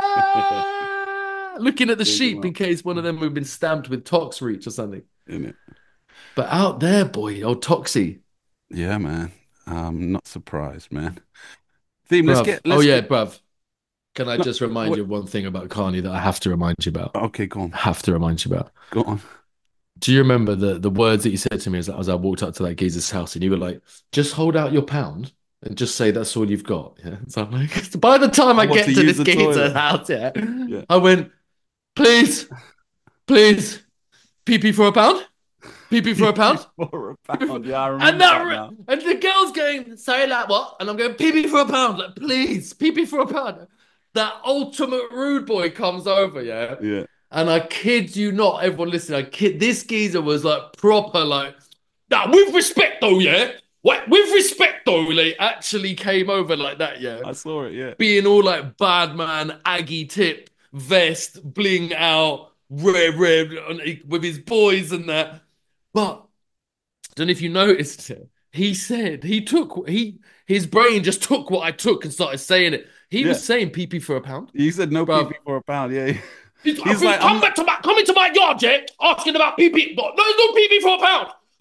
no! Looking at the Dig 'em sheep in up. case one of them have been stamped with Tox reach or something. Innit? But out there, boy, old Toxie, Yeah, man. I'm not surprised, man. Theme, let's bruv. get Oh, let's yeah, get bruv. Can I no, just remind what you of one thing about Carney that I have to remind you about? okay, go on. I have to remind you about. Go on. Do you remember the the words that you said to me as, as I walked up to that geezer's house and you were like, just hold out your pound and just say that's all you've got. Yeah. So I'm like, by the time I What to get to use this the geezer's toilet? house, yeah, Yeah. I went, please, please, P P for a pound, P P for a pound. For a pound. Yeah, I And remember that that now. and the girl's going, sorry, like what? And I'm going, P P for a pound, like please, P P for a pound. That ultimate rude boy comes over, yeah. Yeah. And I kid you not, everyone listening, I kid this geezer was like proper, like, now with respect though, yeah. What with respect though, like actually came over like that, yeah. I saw it, yeah. Being all like bad man, Aggie tip, vest, bling out, red, red, with his boys and that. But I don't know if you noticed it. He said he took he his brain just took what I took and started saying it. He Yeah. was saying P P for a pound, You said no P P bro. for a pound. Yeah. He's, He's he's like, I'm come not. back to my come into my yard, Jake, asking about P P. No, there's no P P for a pound.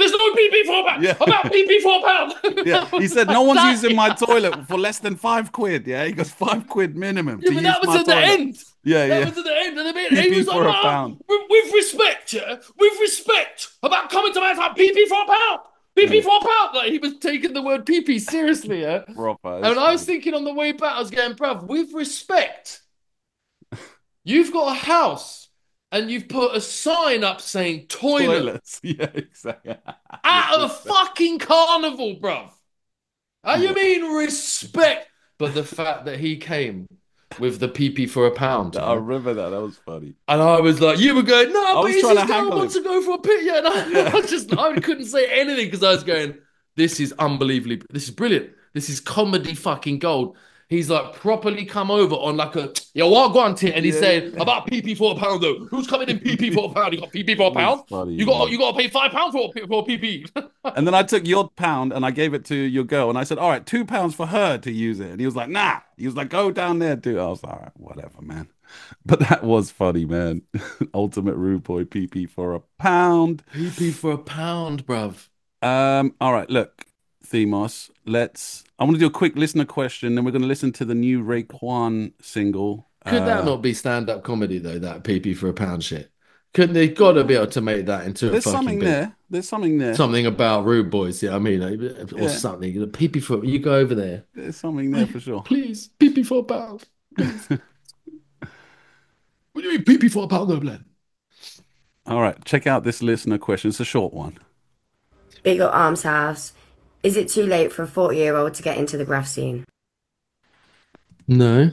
There's no P P for a pound. Yeah. About P P for a pound. Yeah, he said no one's using my toilet for less than five quid. Yeah, he goes five quid minimum Yeah, to but use that was my at toilet. the end. Yeah, that yeah. was at the end of the bit. P P He was for like, a oh, pound. with, with respect, yeah, with respect about coming to my house, P P for a pound. P P Yeah. for a pound. Like he was taking the word P P seriously, yeah. Proper. And I was thinking on the way back, I was going, bruv, with respect, you've got a house and you've put a sign up saying toilet Toilets. Yeah, exactly. at a fucking carnival, bruv. How you Yeah. mean respect? But the fact that he came with the P P for a pound, I yeah? remember that. That was funny. And I was like, you were going, no, but was is trying this to guy haggle wants him. to go for a pit? Yeah, and I, Yeah. I just, I couldn't say anything because I was going, this is unbelievably, this is brilliant. This is comedy fucking gold. He's like properly come over on like a, yo, what want it? And he's Yeah, saying yeah. about P P for a pound though. Who's coming in P P for a pound? You got P P for a It was pound? funny, You got, man. you got to pay five pounds for a, for a P P. And then I took your pound and I gave it to your girl and I said, all right, two pounds for her to use it. And he was like, nah. He was like, go down there, do it. I was like, all right, whatever, man. But that was funny, man. Ultimate rude boy P P for a pound. P P for a pound, bruv. Um, all right, look, Themos, let's I want to do a quick listener question, then we're gonna listen to the new Raekwon single. Could that Uh, not be stand-up comedy though? That P P for a pound shit. Couldn't they? Got to be able to make that into a there's fucking something bit. there. There's something there. Something about rude boys, yeah. I mean, like, or Yeah. something. The P P for you go over there, There's something there for sure. please. P P for a pound. Please. What do you mean P P for a pound, though, Glenn? All right, check out this listener question. It's a short one. Big up Arms House. Is it too late for a forty-year-old to get into the graph scene? No,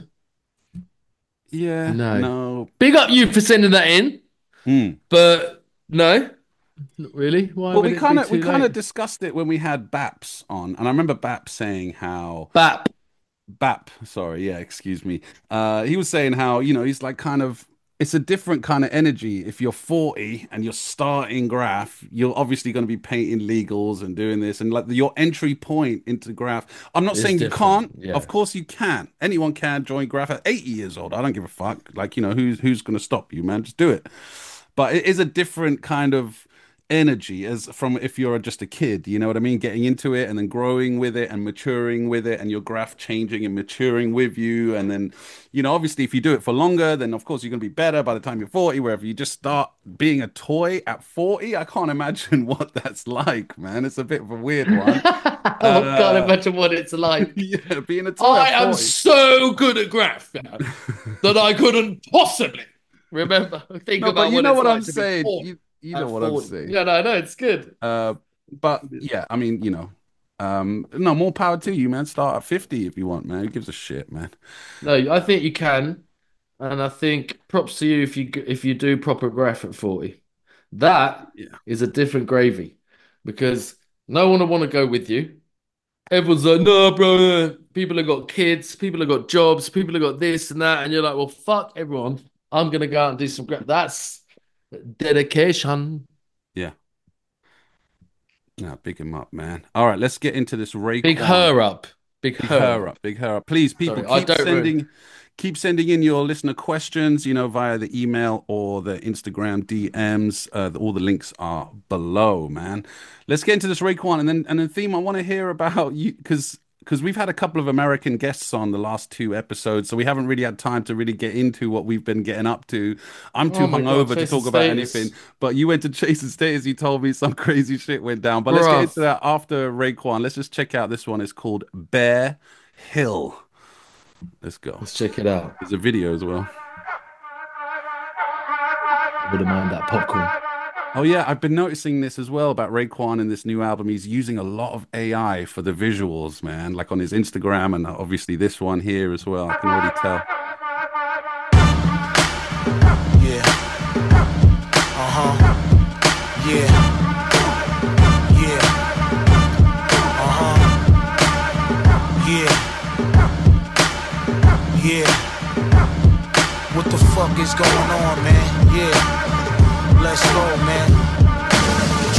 Yeah, No. no. big up you for sending that in, Hmm. but no, not really. Why Well, would we it kind be of we too kind of late? discussed it when we had Baps on, and I remember Baps saying how Bap. Bap, sorry, yeah, excuse me. Uh, he was saying how, you know, he's like kind of, it's a different kind of energy. If you're forty and you're starting graph, you're obviously going to be painting legals and doing this. And like your entry point into graph, I'm not It's saying you different, can't. yeah. Of course you can. Anyone can join graph at eighty years old. I don't give a fuck. Like, you know, who's who's going to stop you, man? Just do it. But it is a different kind of energy as from if you're just a kid, you know what I mean? Getting into it and then growing with it and maturing with it and your graph changing and maturing with you. And then, you know, obviously if you do it for longer, then of course you're going to be better by the time you're forty, wherever you just start being a toy at forty. I can't imagine what that's like, man. It's a bit of a weird one. I can't imagine what it's like. Yeah, being a toy I at am forty. so good at graph yeah, that I couldn't possibly remember. Think No, about but you what know it's what like I'm to be saying. forty You, you at know what I'm forty. saying. Yeah, no, no, it's good. Uh, but yeah, I mean, you know, um, no, more power to you, man. Start at fifty if you want, man. Who gives a shit, man? No, I think you can, and I think props to you if you if you do proper graph at forty. That Yeah. is a different gravy because no one will want to go with you. Everyone's like, no, bro. no." People have got kids, people have got jobs, people have got this and that, and you're like, well, fuck everyone. I'm gonna go out and do some graph. That's dedication. Yeah. Yeah, big him up, man. All right, let's get into this Raekwon. Big her up. Big Big her. her up, big her up. Please, people, Sorry, I keep don't re- sending keep sending in your listener questions, you know, via the email or the Instagram D Ms. Uh, the- all the links are below, man. Let's get into this Raekwon and then and then theme. I want to hear about you because because we've had a couple of American guests on the last two episodes, so we haven't really had time to really get into what we've been getting up to. I'm too Oh my God, hungover to Chasing talk about Status. anything. But you went to Chase and Status. You told me some crazy shit went down. But let's get Bruv. into that after Raekwon. Let's just check out this one. It's called Bear Hill. Let's go. Let's check it out. There's a video as well. Wouldn't mind that popcorn. Oh yeah, I've been noticing this as well about Raekwon in this new album. He's using a lot of A I for the visuals, man. Like on his Instagram and obviously this one here as well. I can already tell. Yeah. Uh-huh. Yeah. Yeah. Uh-huh. Yeah. Yeah. What the fuck is going on, man? Yeah. Let's go, man.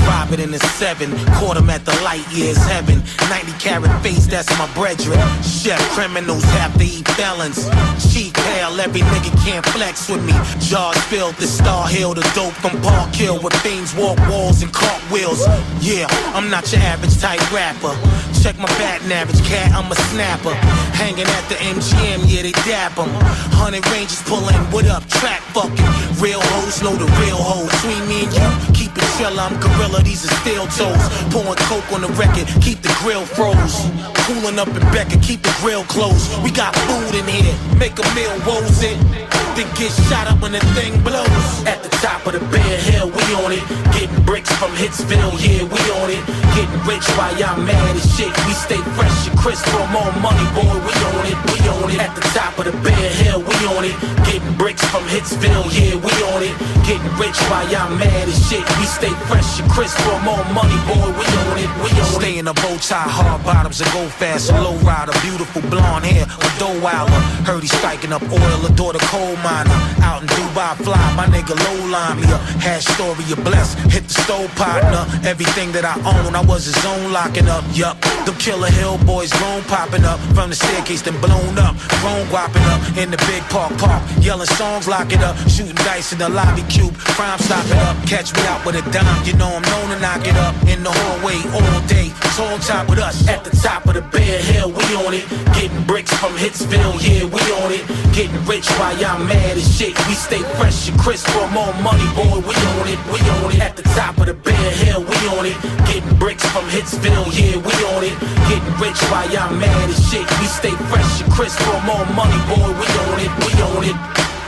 drive it in a seven. Caught him at the light years heaven. ninety carat face, that's my brethren. Chef criminals have to eat felons. Cheap hell, every nigga can't flex with me. Jaws filled the Star Hill, the dope from Park Hill, where fiends walk walls and cartwheels. Yeah, I'm not your average type rapper. Check my batting average, cat, I'm a snapper. Hanging at the M G M, yeah, they dap 'em. Hundred Rangers pulling, what up, track fucking. Real hoes know the real hoes. Between me and you, keep it chill, I'm gorilla, these are steel toes. Pouring coke on the record, keep the grill froze. Cooling up in Becker, keep the grill closed. We got food in here, make a meal, woes it. Then get shot up when the thing blows. At the top of the Bear Hill, we on it. Getting bricks from Hitsville, yeah, we on it. Getting rich while y'all mad as shit. We stay fresh and crisp for more money, boy, we on it, we on it. At the top of the Bear Hill, we on it. Getting bricks from Hitsville, yeah, we on it. Getting rich while y'all mad as shit. We stay fresh and crisp for more money, boy, we on it, we on it. Stay in a bow tie, hard bottoms and go fast. A low rider, beautiful blonde hair, a dough wilder. Heard he striking up oil, adore the coal miner. Out in Dubai, fly, my nigga low line me up. Hash story, you blessed, hit the stove partner. Everything that I own, I was his own locking up, yup. Them Killer Hill boys grown popping up. From the staircase, then blown up. Grown guapping up in the big park park. Yelling songs, lock it up. Shooting dice in the lobby cube. Crime stopping up. Catch me out with a dime, you know I'm known to knock it up. In the hallway all day, so on top with us. At the top of the Bear Hill, we on it. Getting bricks from Hitsville, yeah, we on it. Getting rich while y'all mad as shit. We stay fresh and crisp for more money, boy, we on it, we on it. At the top of the Bear Hill, we on it. Getting bricks from Hitsville, yeah, we on it. Getting rich while y'all mad as shit. We stay fresh and crisp for more money, boy, we on it, we on it.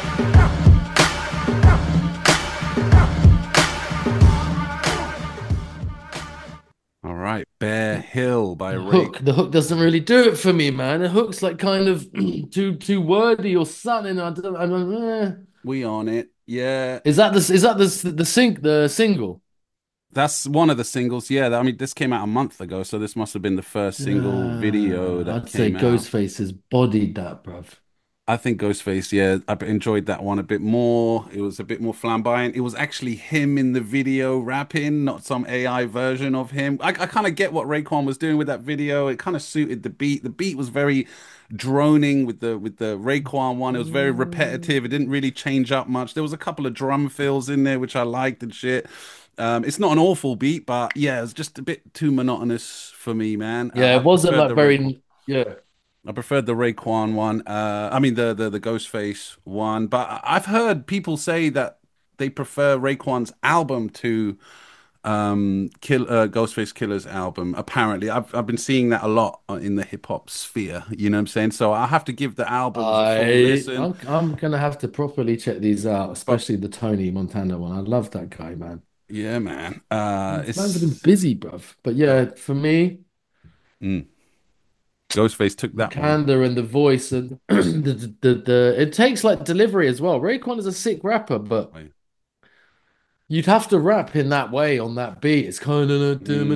All right, Bear Hill by Ray. Hook. The hook doesn't really do it for me, man. The hook's like kind of too too wordy or something. I don't. I don't eh. We on it, yeah. Is that the is that the the sing the single? That's one of the singles. Yeah, I mean, this came out a month ago, so this must have been the first single Uh, video that I'd say came out. Ghostface has bodied that, bruv. I think Ghostface, yeah, I enjoyed that one a bit more. It was a bit more flamboyant. It was actually him in the video rapping, not some A I version of him. I, I kind of get what Raekwon was doing with that video. It kind of suited the beat. The beat was very droning with the with the Raekwon one. It was very repetitive. It didn't really change up much. There was a couple of drum fills in there which I liked and shit. Um, it's not an awful beat, but yeah, it's just a bit too monotonous for me, man. Yeah, Uh, it wasn't preferred like the very. Raekwon- Yeah. I preferred the Raekwon one. Uh, I mean the, the the Ghostface one, but I- I've heard people say that they prefer Raekwon's album to um Kill uh, Ghostface Killer's album. Apparently, I've I've been seeing that a lot uh, in the hip hop sphere. You know what I'm saying? So I have to give the albums a full I listen. I'm, I'm gonna have to properly check these out, especially the Tony Montana one. I love that guy, man. Yeah, man. Uh, Man's have been it's busy, bruv. But yeah, for me, mm, Ghostface took the that one. candor and the voice and the, the the it takes like delivery as well. Raekwon is a sick rapper, but Right. you'd have to rap in that way on that beat. It's kind of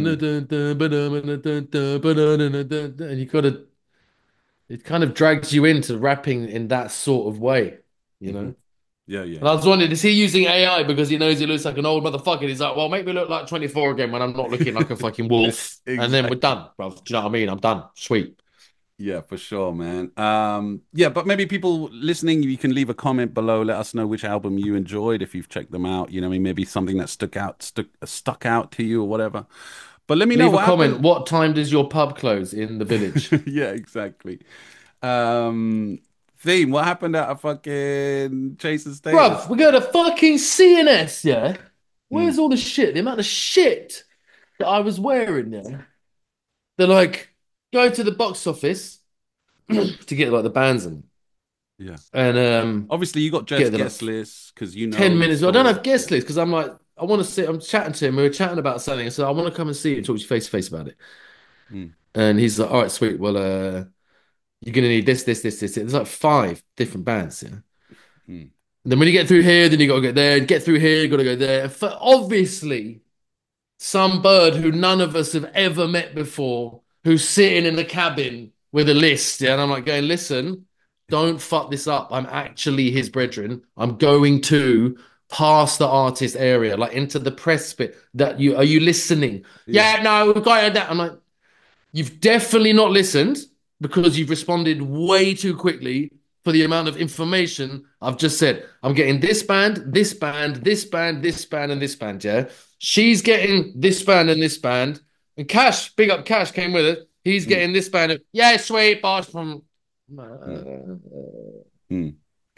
and you gotta it kind of drags you into rapping in that sort of way, you Mhm. know. Yeah, yeah, And I was wondering, is he using A I because he knows he looks like an old motherfucker? He's like, well, make me look like twenty-four again when I'm not looking like a fucking wolf. And then we're done, bro. Do you know what I mean? I'm done. Sweet. Yeah, for sure, man. Um, yeah, but maybe people listening, you can leave a comment below. Let us know which album you enjoyed if you've checked them out. You know, what I mean, maybe something that stuck out, stuck stuck out to you or whatever. But let me know Leave a what comment. happened. What time does your pub close in the village? Yeah, exactly. Um, theme. What happened at a fucking Chaser Status? Bruv, we go to fucking C N S, yeah? Where's Mm, all the shit? The amount of shit that I was wearing, yeah? They're like, go to the box office to get like the bands and yeah. and um Obviously, you got get just the guest like, lists because you know ten the minutes. I don't story. have guest Yeah. lists because I'm like, I want to see. I'm chatting to him. We were chatting about something. I said, I want to come and see you and talk to you face to face about it. Mm, And he's like, all right, sweet. Well, uh, you're gonna need this, this, this, this. There's like five different bands, yeah. mm, And then when you get through here, then you got to get there. Get through here, you got to go there. And for obviously, some bird who none of us have ever met before, who's sitting in the cabin with a list, yeah. And I'm like, going, listen, don't fuck this up. I'm actually his brethren. I'm going to past the artist area, like into the press bit. That you are you listening? Yeah. Yeah, no, we've got that. I'm like, you've definitely not listened because you've responded way too quickly for the amount of information I've just said. I'm getting this band, this band, this band, this band, and this band. Yeah, she's getting this band and this band, and Cash, big up Cash, came with it. He's Mm, getting this band. Yeah, sweet boss from. mm, mm.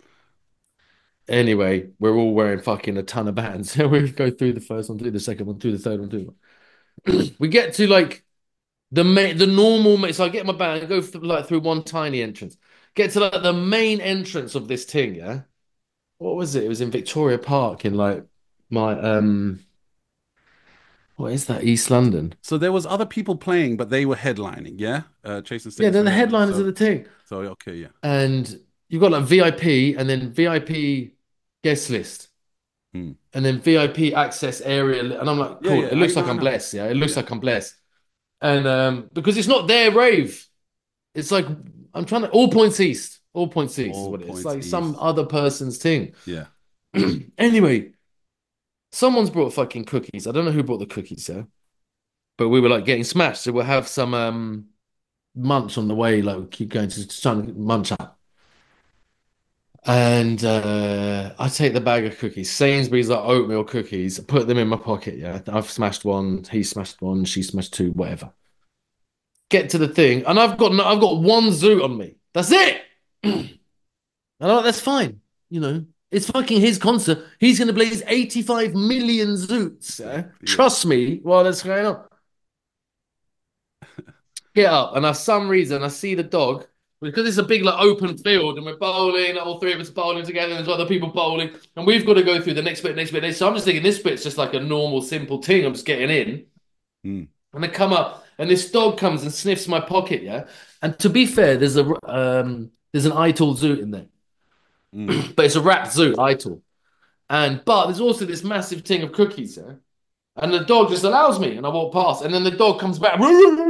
Anyway, we're all wearing fucking a ton of bands. We go through the first one, through the second one, through the third one, through. We get to like the main, the normal. So I get my band, I go through, like through one tiny entrance, get to like the main entrance of this thing. Yeah, what was it? It was in Victoria Park in like my um, what is that? East London. So there was other people playing, but they were headlining, yeah? Uh, Chase and Yeah, Status they're were the headlining. headliners of So, the thing, so okay, yeah. and you've got like V I P and then V I P guest list. Mm. And then V I P access area. And I'm like, Yeah, cool. yeah. It I looks know, like I I'm know. blessed. Yeah. It looks Yeah. like I'm blessed. And um, because it's not their rave. It's like I'm trying to all points east. All points east is All what it is. It's points like some east. other person's thing. Yeah. Anyway, someone's brought fucking cookies. I don't know who brought the cookies, yeah. But we were like getting smashed. So we'll have some um munch on the way, like we keep going to trying to munch up. And uh, I take the bag of cookies, Sainsbury's like oatmeal cookies, put them in my pocket. Yeah, I've smashed one, he smashed one, she smashed two, whatever. Get to the thing, and I've got no, I've got one zoot on me. That's it. And I'm like, that's fine. You know, it's fucking his concert. He's gonna blaze eighty-five million zoots. Yeah. Yeah? Yeah. Trust me while that's going on. Get up, and for some reason I see the dog because it's a big like open field, and we're bowling. All three of us bowling together, and there's other people bowling, and we've got to go through the next bit, next bit. Next. So I'm just thinking this bit's just like a normal, simple thing. I'm just getting in, Mm. and I come up, and this dog comes and sniffs my pocket. Yeah, and to be fair, there's a um, there's an Ital Zoot in there, Mm. but it's a wrapped Zoot Ital, and but there's also this massive thing of cookies. Yeah. And the dog just allows me, and I walk past, and then the dog comes back,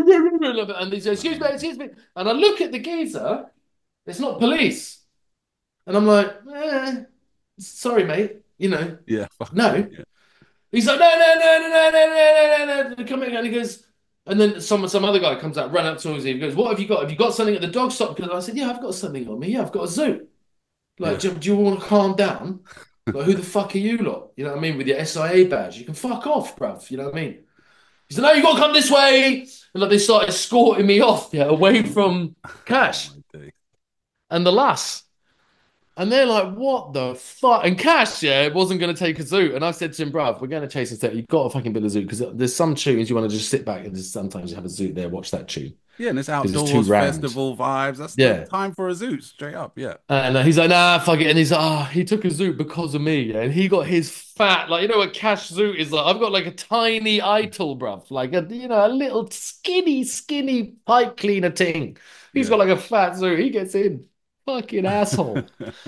and he says, "Excuse me, excuse me." And I look at the geezer; it's not police, and I'm like, eh, "Sorry, mate, you know, Yeah. Fuck. no." Yeah. He's like, "No, no, no, no, no, no, no, no, no, no." Come here, and he goes, and then some some other guy comes out, run up to him, he goes, "What have you got? Have you got something at the dog stop?" Because I said, "Yeah, I've got something on me. Yeah, I've got a zoo." Like, Yeah. do, do you want to calm down? Like, who the fuck are you lot? You know what I mean? With your S I A badge, you can fuck off, bruv. You know what I mean? He said, "No, you got to come this way." And like they started escorting me off, yeah, away from Oh Cash my day. and the lass. And they're like, "What the fuck?" And Cash, yeah, wasn't going to take a zoot. And I said to him, "Bruv, we're going to chase instead. You've got to fucking build a zoot because there's some tunes you want to just sit back and just sometimes you have a zoot there, watch that tune Yeah, and it's because it's too outdoors round." festival vibes. That's the Yeah. time for a zoot, straight up. Yeah. And uh, he's like, "Nah, fuck it." And he's like, "Ah, he took a zoot because of me." Yeah? And he got his fat, like, you know what Cash Zoot is like? I've got like a tiny idol, bruv. Like a, you know, a little skinny, skinny pipe cleaner thing. He's Yeah. got like a fat zoot. He gets in. Fucking asshole.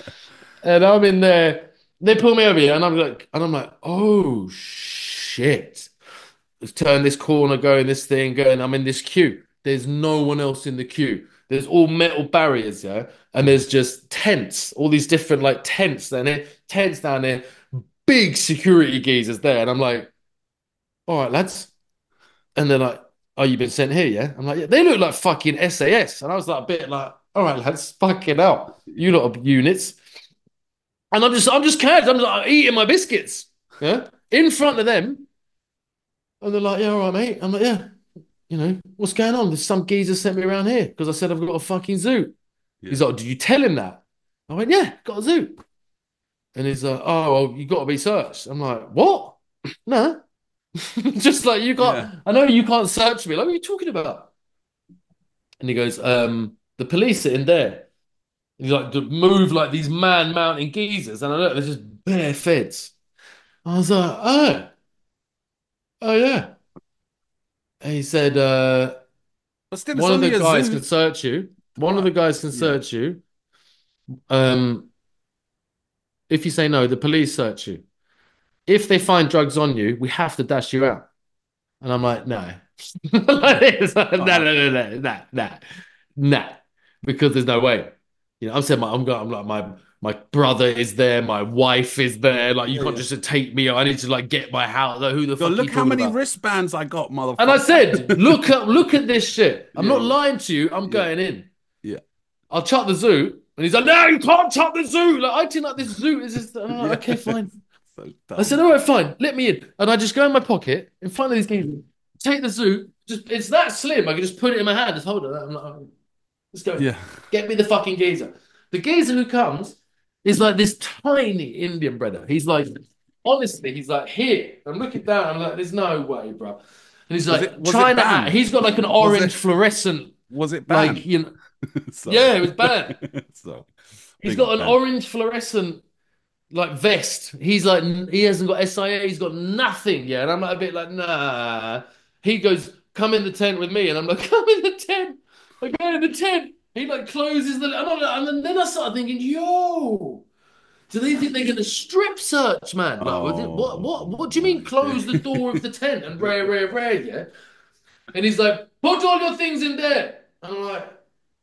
And I'm in there. They pull me over here, and I'm like, and I'm like, oh shit. Let's turn this corner, go in this thing, going. I'm in this queue. There's no one else in the queue. There's all metal barriers, yeah, and there's just tents, all these different like tents down there, tents down there, big security geezers there, and I'm like, all right, lads, and they're like, oh, you've been sent here, yeah? I'm like, yeah. They look like fucking S A S, and I was like a bit like, all right, lads, fucking hell, you lot of units, and I'm just, I'm just casual, I'm, like, eating my biscuits, yeah, in front of them, and they're like, yeah, all right, mate. I'm like, yeah. You know, what's going on? There's some geezer sent me around here because I said I've got a fucking zoo. Yeah. He's like, did you tell him that? I went, yeah, got a zoo. And he's like, oh, well, you got to be searched. I'm like, what? No. Just like you got, Yeah. I know you can't search me. Like, what are you talking about? And he goes, um, the police are in there. And he's like, to move like these man mountain geezers. And I look, there's just bare feds. I was like, oh, oh yeah. And he said, uh, But still, it's one of the only a guys can zoot. search you. One of Right. the guys can Yeah. search you. Um, if you say no, the police search you. If they find drugs on you, we have to dash you out. And I'm like, no. It's like, no, Uh-huh. no, no, no, no, no, no. Because there's no way. You know, I'm saying my, I'm going, I'm like my my brother is there, my wife is there. Like, you Yeah, can't yeah. just take me. I need to like get my house. Like, who the Go, fuck are you look how talking many about? wristbands I got, And I motherfucker. said, look at look at this shit. I'm Yeah, not yeah, lying to you. I'm yeah, going in. yeah, I'll chuck the zoo. And he's like, no, you can't chuck the zoo. Like, I think like this zoo is just, and I'm like, yeah. okay, fine. So I said, dumb. all right, fine, let me in. And I just go in my pocket in front of these guys, take the zoo. Just it's that slim. I can just put it in my hand, just hold it. I'm like, oh, let's go. Yeah. Get me the fucking geezer. The geezer who comes is like this tiny Indian brother. He's like, honestly, he's like, here. I'm looking down. I'm like, there's no way, bro. And he's Was it like was it trying to act. banned? He's got like an Was it orange fluorescent, was it like, banned? you know, Sorry. yeah, it was banned. So He's big got up, an Ben. orange fluorescent like vest. He's like he hasn't got S I A. He's got nothing. Yeah, and I'm like a bit like nah. He goes, come in the tent with me, and I'm like, come in the tent. I go in the tent. He like closes the. And, I'm like, and then I started thinking, yo, do they think they're gonna strip search, man? Like, was it, what, what, Oh what do you mean my close the door of days. the tent and rare, rare, rare? Yeah. And he's like, put all your things in there. And I'm like,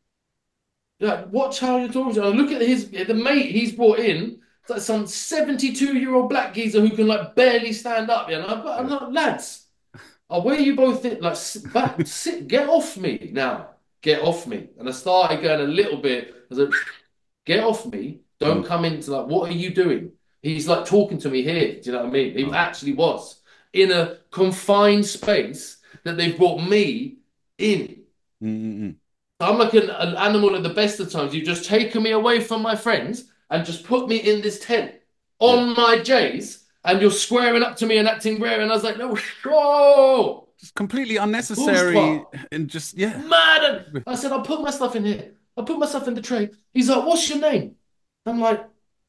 yeah, watch how you're talking to him. Look at his the mate he's brought in. It's like some seventy-two year old black geezer who can like barely stand up. Yeah, and I'm, I'm Yeah. like, lads, oh, where you both think like sit back, sit, get off me now, get off me. And I started going a little bit. I was like, get off me. Don't Mm. come into like, what are you doing? He's like talking to me here. Do you know what I mean? He Oh. actually was in a confined space that they've brought me in. Mm-mm-mm. I'm like an, an animal at the best of times. You've just taken me away from my friends and just put me in this tent Yeah. on my J's, and you're squaring up to me and acting rare. And I was like, no, whoa, Just completely who's unnecessary what? and just yeah. Mad. And I said, I'll put my stuff in here. I'll put my stuff in the tray. He's like, what's your name? I'm like,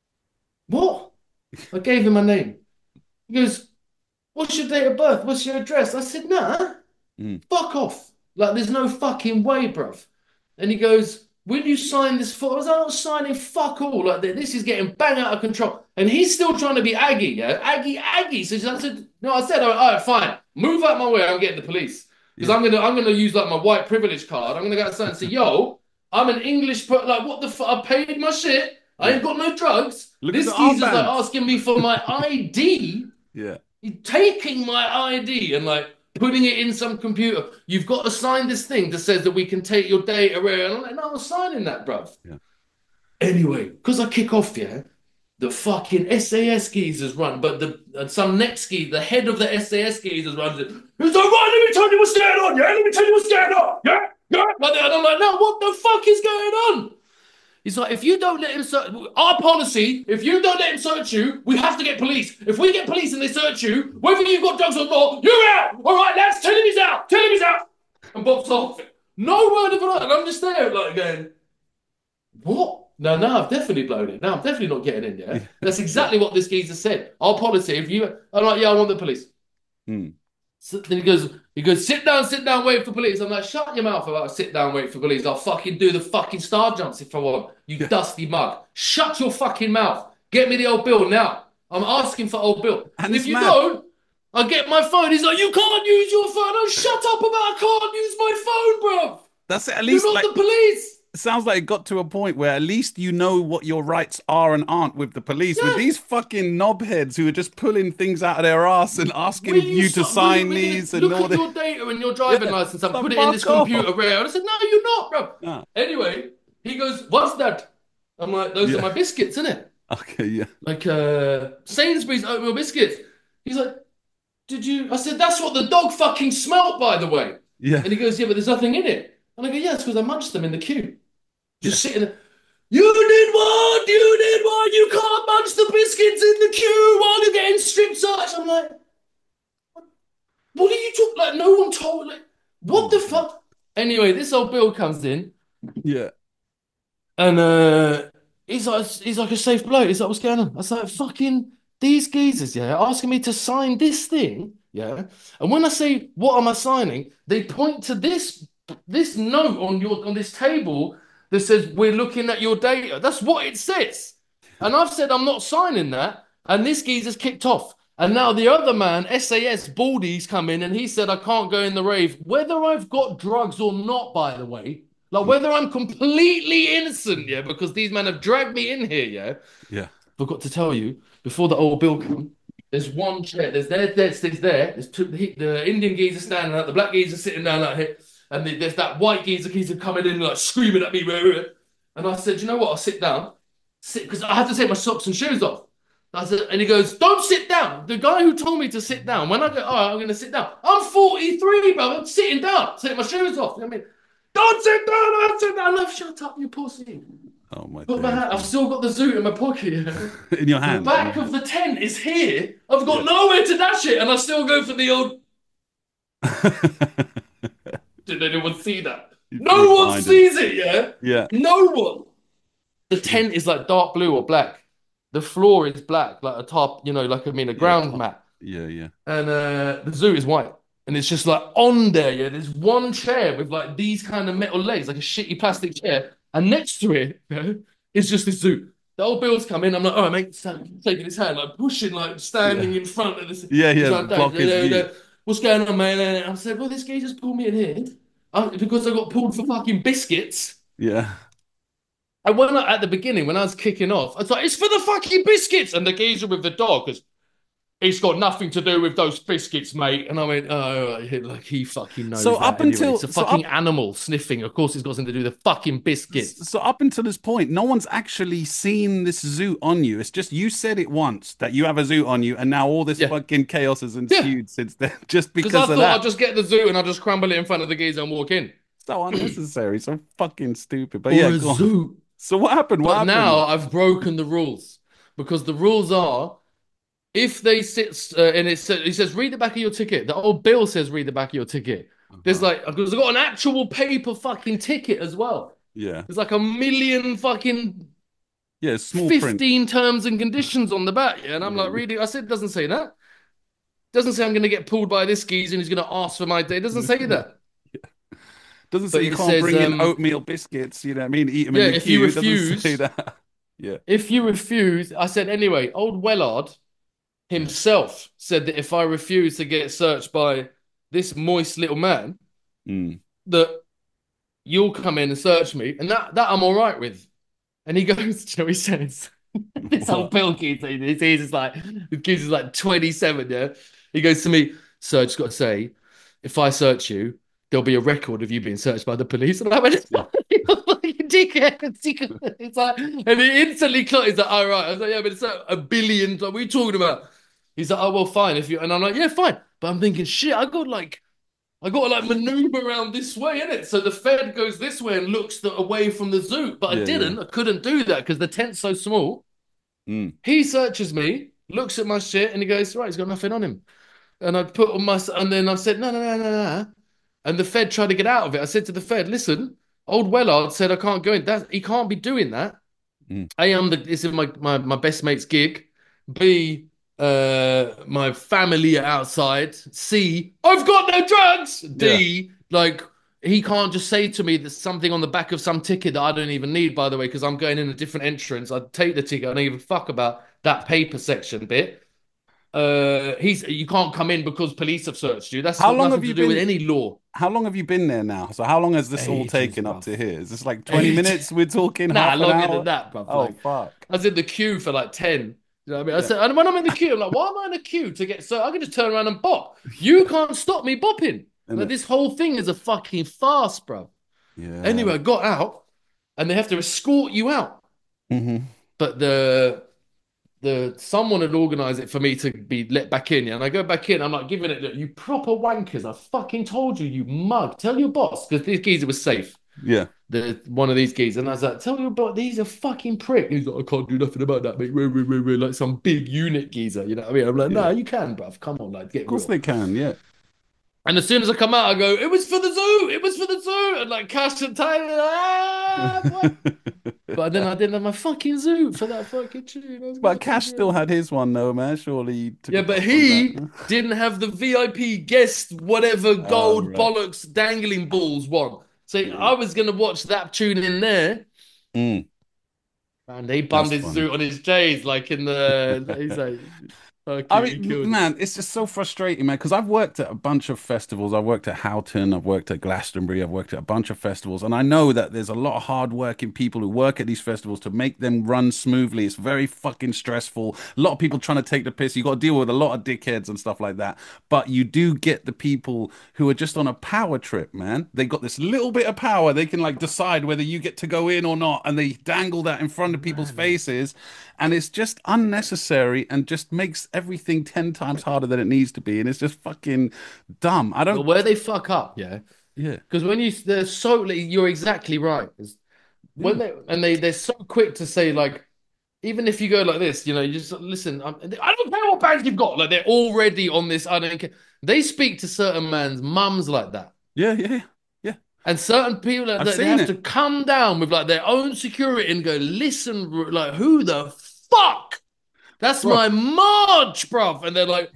what? I gave him my name. He goes, what's your date of birth? What's your address? I said, nah, Mm. fuck off. Like, there's no fucking way, bruv. And he goes, will you sign this for? I was like, I'm not signing fuck all. Like, this is getting bang out of control. And he's still trying to be Aggie, yeah? Aggie, Aggie. So I said, no, I said, all right, all right, fine. Move out my way. I'm getting the police. Because Yeah. I'm gonna I'm gonna use like my white privilege card. I'm gonna go outside and say, yo, I'm an English per like what the fuck? I paid my shit. I ain't got no drugs. Look This at the geezer's like armbands. asking me for my I D. Yeah. He's taking my I D and like putting it in some computer. You've got to sign this thing that says that we can take your data. And I'm like, no, I'm signing that, bruv. Yeah. Anyway, because I kick off, yeah, the fucking S A S geezers run, but the and some next ski, the head of the S A S geezers runs it. He's like, right, let me tell you what's going on, yeah? Let me tell you what's going on, yeah? Yeah? Like that. And I'm like, no, what the fuck is going on? He's like, if you don't let him search, our policy, if you don't let him search you, we have to get police. If we get police and they search you, whether you've got drugs or not, you're out. All right, lads, tell him he's out. Tell him he's out. And Bob's off. No word of it. And I'm just there, like, going, what? No, no, I've definitely blown it. No, I'm definitely not getting in, yeah? That's exactly what this geezer said. Our policy, if you, I'm like, yeah, I want the police. Mm. So then he goes, he goes, sit down, sit down, wait for police. I'm like, shut your mouth about sit down, wait for police. I'll fucking do the fucking star jumps if I want. You Yeah. dusty mug. Shut your fucking mouth. Get me the old bill now. I'm asking for old bill. And And if it's you mad. don't, I'll get my phone. He's like, you can't use your phone. Oh, shut up about I can't use my phone, bruv. That's it. At You're least not like the police. it sounds like it got to a point where at least you know what your rights are and aren't with the police. With Yeah. these fucking knobheads who are just pulling things out of their ass and asking Will you, to stop- sign will you- will you these and look all at this. your data and your driving Yeah, license and the put it in this fuck off. computer rare. And I said, no, you're not, bro. Ah. Anyway, he goes, what's that? I'm like, those Yeah. are my biscuits, innit? Okay, yeah. Like uh Sainsbury's oatmeal biscuits. He's like, did you? I said, that's what the dog fucking smelt, by the way. Yeah. And he goes, yeah, but there's nothing in it. And I go, yeah, it's because I munched them in the queue. Just sitting there. You did what? You did what? You can't munch the biscuits in the queue while you're getting strip searched. I'm like, what are you talking? Like, no one told. Like, what the fuck? Anyway, this old Bill comes in. Yeah. And uh, he's like, he's like a safe bloke. He's like, what's going on? I was like, fucking these geezers, yeah, asking me to sign this thing, yeah. And when I say, what am I signing? They point to this this note on your on this table that says we're looking at your data. That's what it says. And I've said I'm not signing that. And this geezer's kicked off. And now the other man, S A S Baldy's come in and he said I can't go in the rave, whether I've got drugs or not, by the way. Like whether I'm completely innocent, yeah, because these men have dragged me in here, yeah. Yeah. Forgot to tell you before the old bill come. There's one chair. There's there. There's, there's there. There's two. The, the Indian geezer standing up. The black geezer sitting down like here, and the, there's that white geezer geezer coming in like screaming at me. And I said, you know what? I'll sit down. Sit because I have to take my socks and shoes off. I said, and he goes, don't sit down. The guy who told me to sit down. When I go, all right, I'm going to sit down. I'm forty-three, bro. I'm sitting down. Take my shoes off. You know what I mean? Don't sit down. Don't sit down. No, shut up, you pussy. Oh my Put my days, hand, I've man. still got the zoot in my pocket. Yeah. In your The hand. back of the tent is here. I've got nowhere to dash it, and I still go for the old. Did anyone see that? You No threw it one behind him. sees it, yeah? Yeah. No one. The tent is like dark blue or black. The floor is black, like a top, you know, like I mean, a Yeah. ground mat. Yeah. Yeah. And uh, the zoo is white. And it's just like on there, yeah. There's one chair with like these kind of metal legs, like a shitty plastic chair. And next to it, yeah, is just this zoo. The old Bill's come in. I'm like, all right, mate, stand, taking his hand, like pushing, like standing Yeah. in front of this. Yeah. He's Yeah. like, Block his "Dad, view. uh, what's going on, man?" And I said, well, this guy just pulled me in here uh, because I got pulled for fucking biscuits. Yeah. And when I, at the beginning, when I was kicking off, I was like, it's for the fucking biscuits. And the geezer with the dog, because it's got nothing to do with those biscuits, mate. And I went, oh, like he fucking knows So that up anyway. until- It's a so fucking up- animal sniffing. Of course, it's got something to do with the fucking biscuits. So up until this point, no one's actually seen this zoot on you. It's just you said it once that you have a zoot on you, and now all this Yeah. fucking chaos has ensued since then, just Because because I of thought that. I'd just get the zoo and I'd just crumble it in front of the geezer and walk in. So unnecessary, so fucking stupid. But Or yeah, a go on. zoo. So what happened? What But happened? now I've broken the rules because the rules are if they sit uh, and it says, he says, read the back of your ticket. The old bill says, read the back of your ticket. There's like, because I've got an actual paper fucking ticket as well. Yeah, There's like a million fucking yeah, small print. fifteen terms and conditions on the back. Yeah. And I'm like, reading, I said, it doesn't say that. Doesn't say I'm going to get pulled by this geezer and he's going to ask for my day. It doesn't say that. Doesn't But say you it can't says, bring in um, oatmeal biscuits. You know what I mean? Eat them Yeah, in the if you queue. It doesn't refuse- say that. Yeah, If you refuse, I said, anyway, old Wellard himself said that if I refuse to get searched by this moist little man, Mm. that you'll come in and search me, and that that I'm all right with. And he goes, Joe, he says, this What? old Bill kid, he's he's like, the kid is like twenty-seven, yeah. He goes to me, so I just got to say, if I search you, there'll be a record of you being searched by the police. And I went, you dickhead. It's like, and he instantly clocked. He's like, all right. I was like, yeah, but it's like a billion. Like, what are you talking about? He's like, oh well, fine. If you and I'm like, yeah, fine. But I'm thinking, shit, I got like, I got to like maneuver around this way, innit? So the Fed goes this way and looks the, away from the zoo, but Yeah, I didn't. yeah. I couldn't do that because the tent's so small. Mm. He searches me, looks at my shit, and he goes, right, he's got nothing on him. And I put on my, and then I said, no, no, no, no, no. And the Fed tried to get out of it. I said to the Fed, listen, old Wellard said I can't go in. That he can't be doing that. Mm. A, I'm the this is my, my my best mate's gig. B, uh, my family are outside. C, I've got no drugs. D, like he can't just say to me there's something on the back of some ticket that I don't even need, by the way, because I'm going in a different entrance. I'd take the ticket. I don't even fuck about that paper section bit. Uh, he's you can't come in because police have searched you. That's How got long nothing have you to do with been- any law. How long have you been there now? So how long has this all Ages, taken up bruv. to here? Is this like twenty Ages. minutes we're talking? Nah, half an longer hour? than that, bro. Oh, Like, fuck. I was in the queue for like ten. You know what I mean? I Yeah. said, and when I'm in the queue, I'm like, why am I in the queue to get so I can just turn around and bop? You can't stop me bopping. Like, Innit? this whole thing is a fucking farce, bro. Yeah. Anyway, I got out and they have to escort you out. hmm But the the someone had organized it for me to be let back in, yeah. And I go back in, I'm like giving it, look, you proper wankers. I fucking told you, you mug. Tell your boss, because this geezer was safe. Yeah. The one of these geezers, and I was like, tell your boss, these are fucking prick. He's like, I can't do nothing about that, mate. Roo, roo, roo, roo, like some big unit geezer, you know what I mean? I'm like, no, Yeah. you can, bruv. Come on, like, get Of course real. they can. Yeah. And as soon as I come out, I go, it was for the zoo, it was for the zoo, and like Cash and Tyler, ah, what? But then I didn't have my fucking zoo for that fucking tune. I was gonna But Cash fucking- still had his one though, man. Surely he took Yeah, a but puff on he that. didn't have the V I P guest, whatever gold right. bollocks dangling balls one. So I was gonna watch that tune in there, Mm. and they bummed That's his funny. suit on his J's, like in the. He's like, I Fucking, mean, you killed it. man, it's just so frustrating, man. Because I've worked at a bunch of festivals. I've worked at Houghton, I've worked at Glastonbury, I've worked at a bunch of festivals, and I know that there's a lot of hardworking people who work at these festivals to make them run smoothly. It's very fucking stressful. A lot of people trying to take the piss. You got to deal with a lot of dickheads and stuff like that. But you do get the people who are just on a power trip, man. They got this little bit of power. They can like decide whether you get to go in or not, and they dangle that in front of people's Man. faces, and it's just unnecessary and just makes everything ten times harder than it needs to be, and it's just fucking dumb. I But don't. where they fuck up, yeah, Yeah, because when you they're so like, you're exactly right. It's- yeah, When they and they they're so quick to say like even if you go like this, you know, you just listen. I'm, I don't care what band you've got. Like they're already on this. I don't care. They speak to certain man's mums like that, yeah, yeah, yeah. Yeah. and certain people like, I've they seen have to it. come down with like their own security and go listen. Like who the fuck? That's Bro. my March, bruv. And they're like,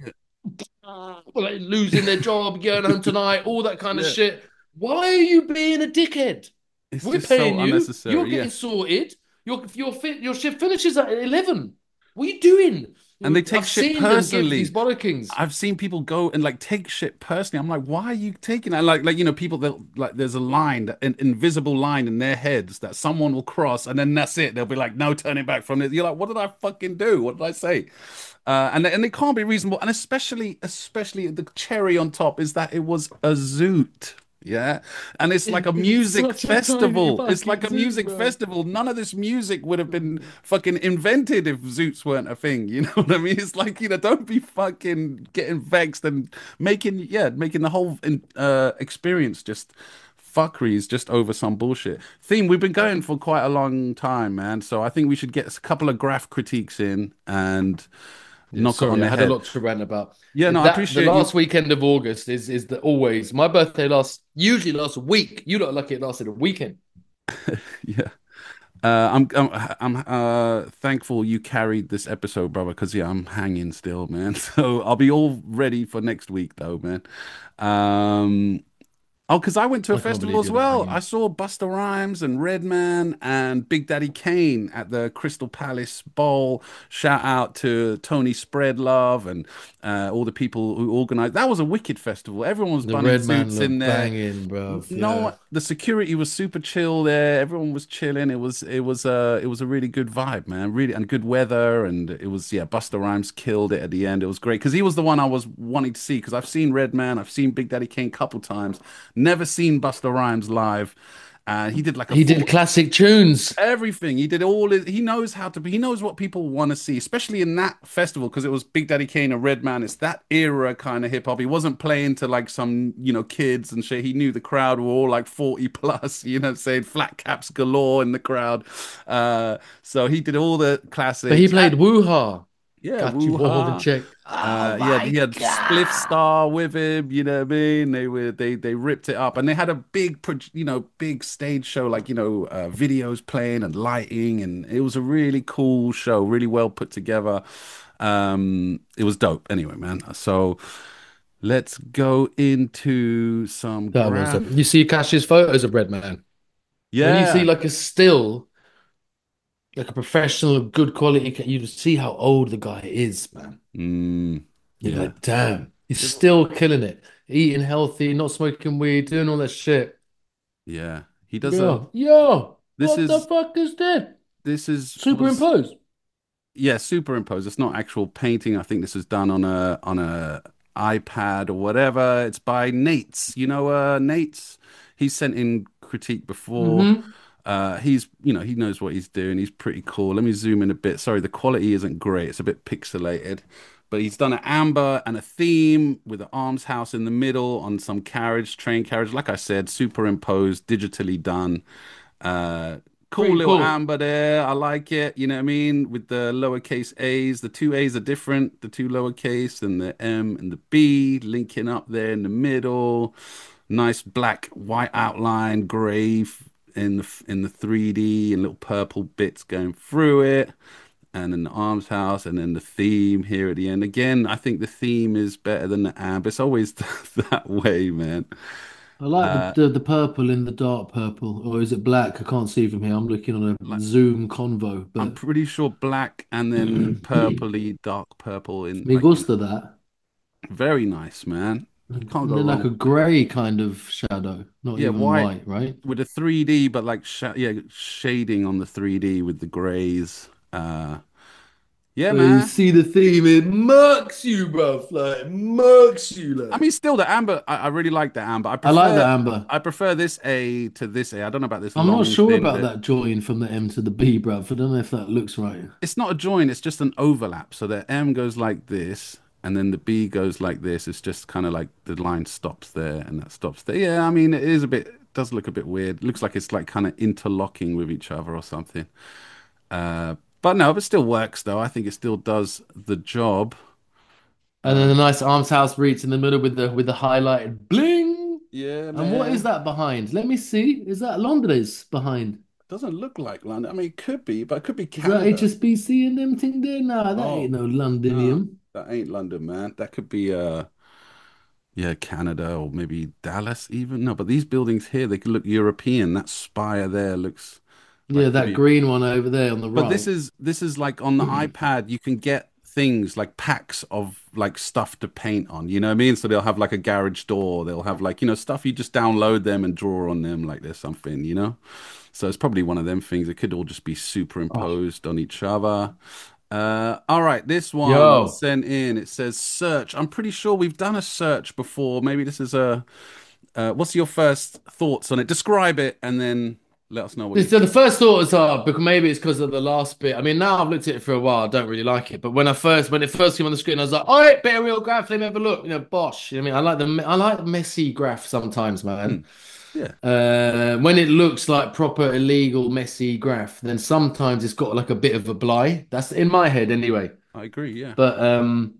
like losing their job, going home tonight, all that kind of Yeah, shit. Why are you being a dickhead? it's We're just so paying you. You're unnecessary. Yeah. getting sorted. Your your fit your shift finishes at eleven. What are you doing? And they take I've shit seen them give these personally. bollockings. I've seen people go and like take shit personally. I'm like, why are you taking that? Like, like you know, people that like there's a line, that- an invisible line in their heads that someone will cross, and then that's it. They'll be like, no turning back from it. You're like, what did I fucking do? What did I say? Uh, and and it can't be reasonable. And especially, especially the cherry on top is that it was a zoot. Yeah. And it's like a It's music such a tiny festival. It's like fucking a zoo, music bro. festival. None of this music would have been fucking invented if Zoots weren't a thing. You know what I mean? It's like, you know, don't be fucking getting vexed and making, yeah, making the whole uh, experience just fuckeries just over some bullshit. Theme, we've been going for quite a long time, man. So I think we should get a couple of graph critiques in and Yeah, knock it on sorry, I the had a head. lot to rant about. Yeah, no, I That the appreciate you. last weekend of August is is the always my birthday lasts usually lasts a week. You look lucky it lasted a weekend. Yeah. Uh, I'm I'm I'm uh thankful you carried this episode, brother, because yeah, I'm hanging still, man. So I'll be all ready for next week, though, man. Um, Oh, because I went to a I can't festival believe as you're not well. I hanging. saw Busta Rhymes and Redman and Big Daddy Kane at the Crystal Palace Bowl. Shout out to Tony Spreadlove and uh, all the people who organized. That was a wicked festival. Everyone was The bunning red man suits in looked there. banging, bruv. Yeah. No, the security was super chill there. Everyone was chilling. It was it was uh it was a really good vibe, man. Really and good weather, and it was yeah. Busta Rhymes killed it at the end. It was great because he was the one I was wanting to see because I've seen Redman, I've seen Big Daddy Kane a couple times. Never seen Busta Rhymes live. And he did like a He did full classic tunes. everything. He did all his, he knows how to be, he knows what people want to see, especially in that festival because it was Big Daddy Kane and Redman. It's that era kind of hip hop. He wasn't playing to like some, you know, kids and shit. He knew the crowd were all like forty plus, you know, saying flat caps galore in the crowd. Uh, so he did all the But he classics. played Woo Ha. Yeah, Got you all in woo-ha. check. Oh Uh, yeah, my he had Spliff God. Star with him, you know what I mean? They were they they ripped it up and they had a big pro- you know, big stage show like, you know, uh, videos playing and lighting and it was a really cool show, really well put together. Um, it was dope anyway, man. So let's go into some That was a, graph. you see Cash's photos of Redman. When you see Yeah. like a still, like a professional, good quality, you see how old the guy is, man. Mm, You're yeah. like, damn, he's still killing it. Eating healthy, not smoking weed, doing all that shit. Yeah. He does a Yo, yo, this what the is fuck is that? this is was Superimposed. yeah, superimposed. It's not actual painting. I think this is done on a on a iPad or whatever. It's by Nate's. You know, uh, Nate's. He's sent in critique before. Mm-hmm. Uh, he's you know he knows what he's doing. He's pretty cool. Let me zoom in a bit. Sorry, the quality isn't great. It's a bit pixelated. But he's done an amber and a theme with an arms house in the middle on some carriage, train carriage. Like I said, superimposed, digitally done. Uh, cool Pretty little cool. amber there. I like it. You know what I mean? With the lowercase a's, the two a's are different. The two lowercase and the M and the B linking up there in the middle. Nice black, white outline, gray f- in the in the three D and little purple bits going through it. And then the arms house, and then the theme here at the end. Again, I think the theme is better than the amp. It's always that way, man. I like the, Uh, the the purple in the dark purple, or is it black? I can't see from here. I'm looking on a like Zoom convo, I'm but pretty sure black and then purpley, dark purple in me like you know, gusta that. very nice, man. Can't And go then like wrong a with that. grey kind of shadow, not Yeah, even white white, right? with a three D, but like sh yeah, shading on the three D with the grays. Uh, yeah, But you man. see the theme, it murks you, bruv. Like murks you, I like. mean, still the amber. I, I really like the amber. I I like the prefer amber. I prefer this A to this A. I don't know about this I'm not long sure thin about bit. that join from the M to the B, bruv. I don't know if that looks right. It's not a join. It's just an overlap. So the M goes like this, and then the B goes like this. It's just kind of like the line stops there, and that stops there. Yeah, I mean, it is a bit. It does look a bit weird. It looks like it's like kind of interlocking with each other or something. Uh, but no, it still works though. I think it still does the job. And then Uh, the nice arms house reach in the middle with the with the highlighted bling. yeah, And what is man. that behind? Let me see. Is that Londres behind? Doesn't look like London. I mean, it could be, but it could be Is that Canada. H S B C and them thing there? Nah, that ain't Oh, no no, Londinium. that ain't London, man. That could be uh yeah, Canada or maybe Dallas even. No, but these buildings here, they could look European. That spire there looks Yeah, like that pretty. green one over there on the But this right. is this is like on the iPad, you can get things like packs of like stuff to paint on. You know what I mean? So they'll have like a garage door. They'll have like, you know, stuff you just download them and draw on them like there's something, you know? So it's probably one of them things. It could all just be Oh, superimposed on each other. Uh, all right, this one yo. sent in. It says search. I'm pretty sure we've done a search before. Maybe this is a. Uh, what's your first thoughts on it? Describe it and then let us know what you So the think. first thoughts are because maybe it's because of the last bit. I mean, now I've looked at it for a while. I don't really like it, but when I first when it first came on the screen, I was like, "All right, bit of real graph. Let me have a look." You know, bosh. You know what I mean, I like the I like messy graph sometimes, Hmm. man. Yeah, Uh, when it looks like proper illegal messy graph, then sometimes it's got like a bit of a bly. That's in my head anyway. I agree. Yeah, But um,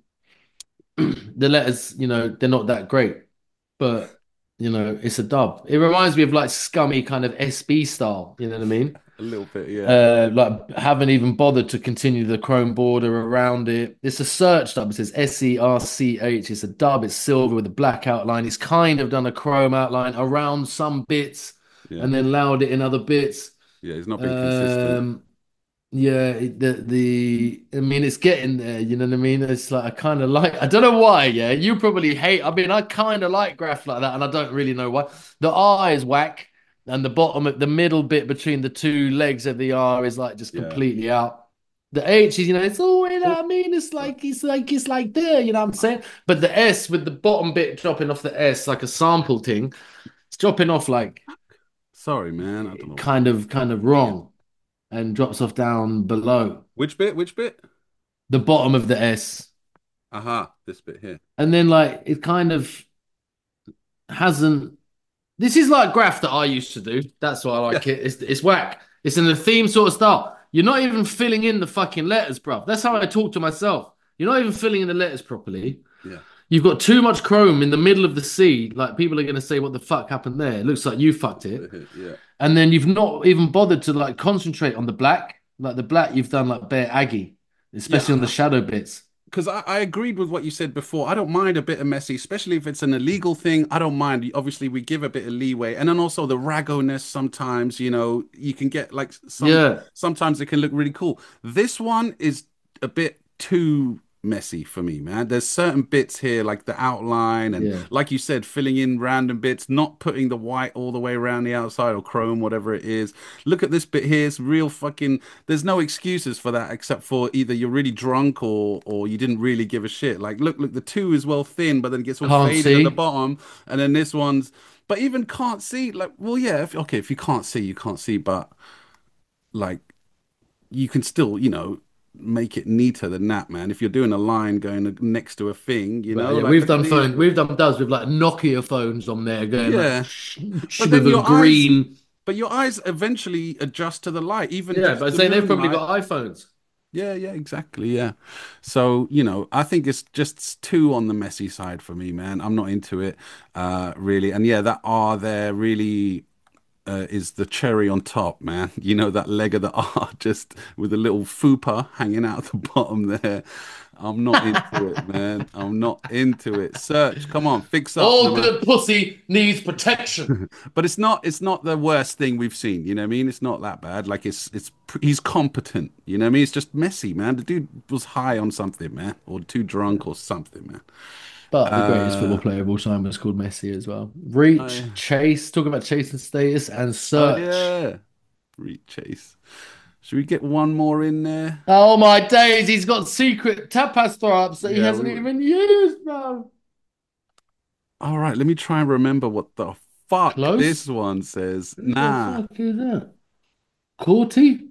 the letters, you know, they're not that great. But you know, it's a dub. It reminds me of like scummy kind of S B style. You know what I mean? a little bit. Yeah, Uh, like haven't even bothered to continue the chrome border around it. It's a search dub. It says S E R C H. It's a dub. It's silver with a black outline. It's kind of done a chrome outline around some bits yeah, and then loud it in other bits. yeah. He's not been consistent. Um, yeah, it- the the I mean, it's getting there. You know what I mean? It's like I kind of like. I don't know why. Yeah, you probably hate. I mean, I kind of like graph like that, and I don't really know why. The R is whack, and the bottom, the middle bit between the two legs of the R is like just Yeah. completely out. The H is, you know, it's all. You know Oh, what I mean? It's sorry. like it's like it's like there. You know what I'm saying? But the S with the bottom bit dropping off the S like a sample thing, it's dropping off like Sorry, man. I don't know. kind of kind of wrong and drops off down below Which bit? Which bit? the bottom of the S. Aha, this bit here. And then like it kind of hasn't. This is like graph that I used to do. That's why I Yeah, like it. It's it's whack. It's in the theme sort of style. You're not even filling in the fucking letters, bruv. That's how I talk to myself. You're not even filling in the letters properly. yeah. You've got too much chrome in the middle of the C. Like people are gonna say, "What the fuck happened there?" It looks like you fucked This it. bit here. Yeah. And then you've not even bothered to like concentrate on the black. Like the black, you've done like bare Aggie, especially on the Yeah, shadow bits. because I, I agreed with what you said before. I don't mind a bit of messy, especially if it's an illegal thing. I don't mind. Obviously, we give a bit of leeway, and then also the raggoness. Sometimes, you know, you can get like some. Yeah, Sometimes it can look really cool. This one is a bit too messy for me, man. There's certain bits here, like the outline, and yeah. like you said, filling in random bits, not putting the white all the way around the outside or chrome, whatever it is. Look at this bit here. It's real fucking. There's no excuses for that except for either you're really drunk or or you didn't really give a shit. Like, look, look, the two is well thin, but then it gets all Can't faded at the see. bottom, and then this one's. But even can't see. Like, well, yeah. If, okay, if you can't see, you can't see. But like, you can still, you know, make it neater than that, man. If you're doing a line going next to a thing, you But know, yeah, like we've look at done these. phone, we've done does with like Nokia phones on there going like Yeah, sh sh but with then a your eyes, green. but your eyes eventually adjust to the light, even Yeah, but just I'm the saying they've probably moonlight. got iPhones. Yeah, yeah, exactly. Yeah. So, you know, I think it's just too on the messy side for me, man. I'm not into it, uh, really. And yeah, that R there really. uh, is the cherry on top, man. You know that leg of the R just with a little fupa hanging out the bottom there. I'm not into it, man. I'm not into it. Search, come on, fix up, All man. good pussy needs protection. But it's not it's not the worst thing we've seen, you know what I mean? It's not that bad. Like it's it's pr- he's competent, you know what I mean? It's just messy, man. The dude was high on something, man, or too drunk or something, man. But the greatest football Uh, player of all time was called Messi as well. Reach, I, chase, talking about chasing status, and oh search. yeah, Reed Chase. Should we get one more in there? Oh my days, he's got secret tapas throw-ups that he Yeah. hasn't We, even used, bro. all right, let me try and remember what the fuck this Close? one says. Who the Nah. fuck is that? Corty?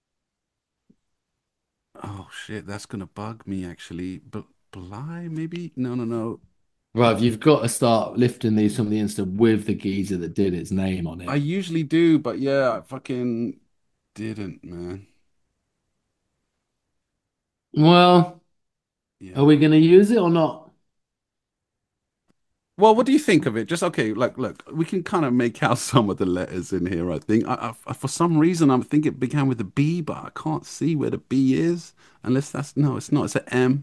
Oh shit, that's gonna bug me actually. But Bly, maybe? No, no, no. Right, you've got to start lifting these from the Insta with the geezer that did its name on I it. usually do, but yeah, I fucking didn't, man. Well, are Yeah. we going to use it or not? Well, what do you think of it? Just okay, like, look, we can kind of make out some of the letters in here, I think. I, I, for some reason, I'm thinking it began with a B, but I can't see where the B is. Unless that's, no, it's not. It's an M.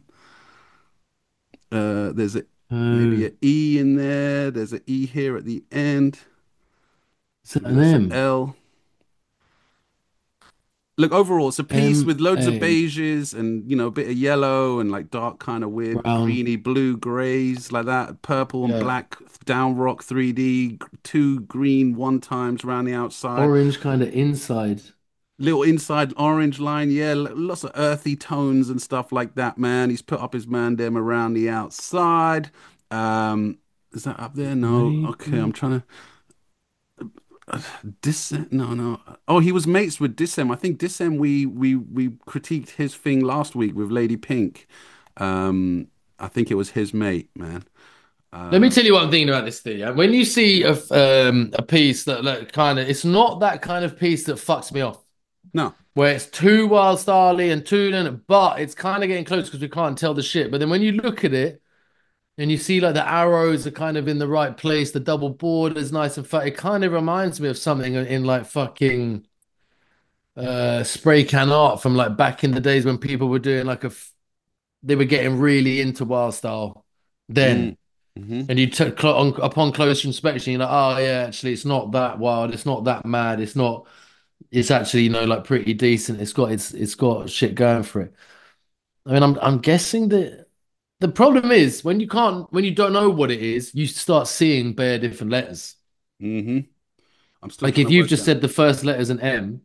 Uh, there's a maybe Oh, an E in there. There's an E here at the end. is it Maybe an that's an M? L. Look, overall, it's a piece with M loads of A beiges and, you know, a bit of yellow and like dark kind of weird brown. greeny blue grays like that, purple and Yeah. black down rock three D, two green one times around the outside, Orange kind of inside. little inside orange line, yeah, l- lots of earthy tones and stuff like that, man. He's put up his man dem around the outside. Um, is that up there? No. Okay, I'm Maybe. trying to. Dissem, no, no. Oh, he was mates with Dissem. I think Dissem, we we we critiqued his thing last week with Lady Pink. Um, I think it was his mate, man. Let me Uh, tell you what I'm thinking about this thing. Yeah? When you see a um a piece that like, kind of, it's not that kind of piece that fucks me off, no. where it's too wild starly and too, but it's kind of getting close because we can't tell the shit. But then when you look at it and you see like the arrows are kind of in the right place, the double border is nice and fat. It kind of reminds me of something in like fucking uh spray can art from like back in the days when people were doing like a, f- they were getting really into wild style Mm, then. hmm. And you took cl- on, upon close inspection, you're like, oh yeah, actually, it's not that wild. It's not that mad. It's not. It's actually, you know, like pretty decent. It's got it's it's got shit going for it. I mean, I'm I'm guessing that the problem is when you can't when you don't know what it is, you start seeing bare different letters. Hmm. I'm still Like trying if to you've work just out. said the first letter is an M,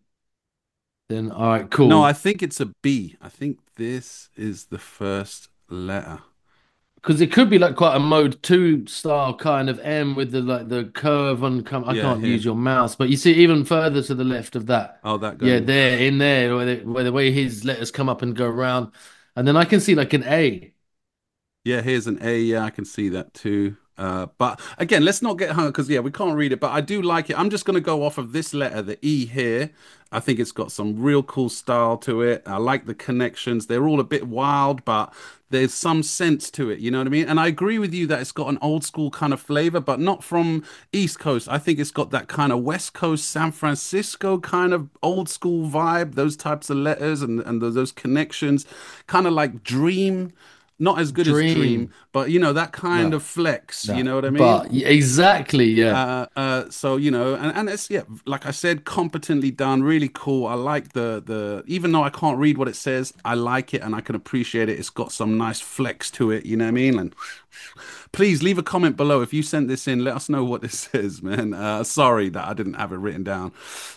then all right, No, I cool. think it's a B. I think this is the first letter. Because it could be like quite a mode two style kind of M with the like the curve on come. I Yeah, can't use here. your mouse, but you see even further to the left of that. Oh, that Yeah, going. there in there where the, where the way his letters come up and go around, and then I can see like an A. Yeah, here's an A. Yeah, I can see that too. Uh, but again, let's not get hung because yeah, we can't read it. But I do like it. I'm just gonna go off of this letter, the E here. I think it's got some real cool style to it. I like the connections. They're all a bit wild, but there's some sense to it. You know what I mean? And I agree with you that it's got an old school kind of flavor, but not from East Coast. I think it's got that kind of West Coast, San Francisco kind of old school vibe. Those types of letters and and those, those connections, kind of like Dream. Not as good as Dream, Dream. but you know, that kind No, of flex, you no. know what I mean? But yeah, exactly, yeah. Uh, uh, so you know, and, and it's yeah, like I said, competently done, really cool. I like the the even though I can't read what it says, I like it and I can appreciate it. It's got some nice flex to it, you know what I mean? And please leave a comment below if you sent this in. Let us know what this says, man. Uh, sorry that I didn't have it written down.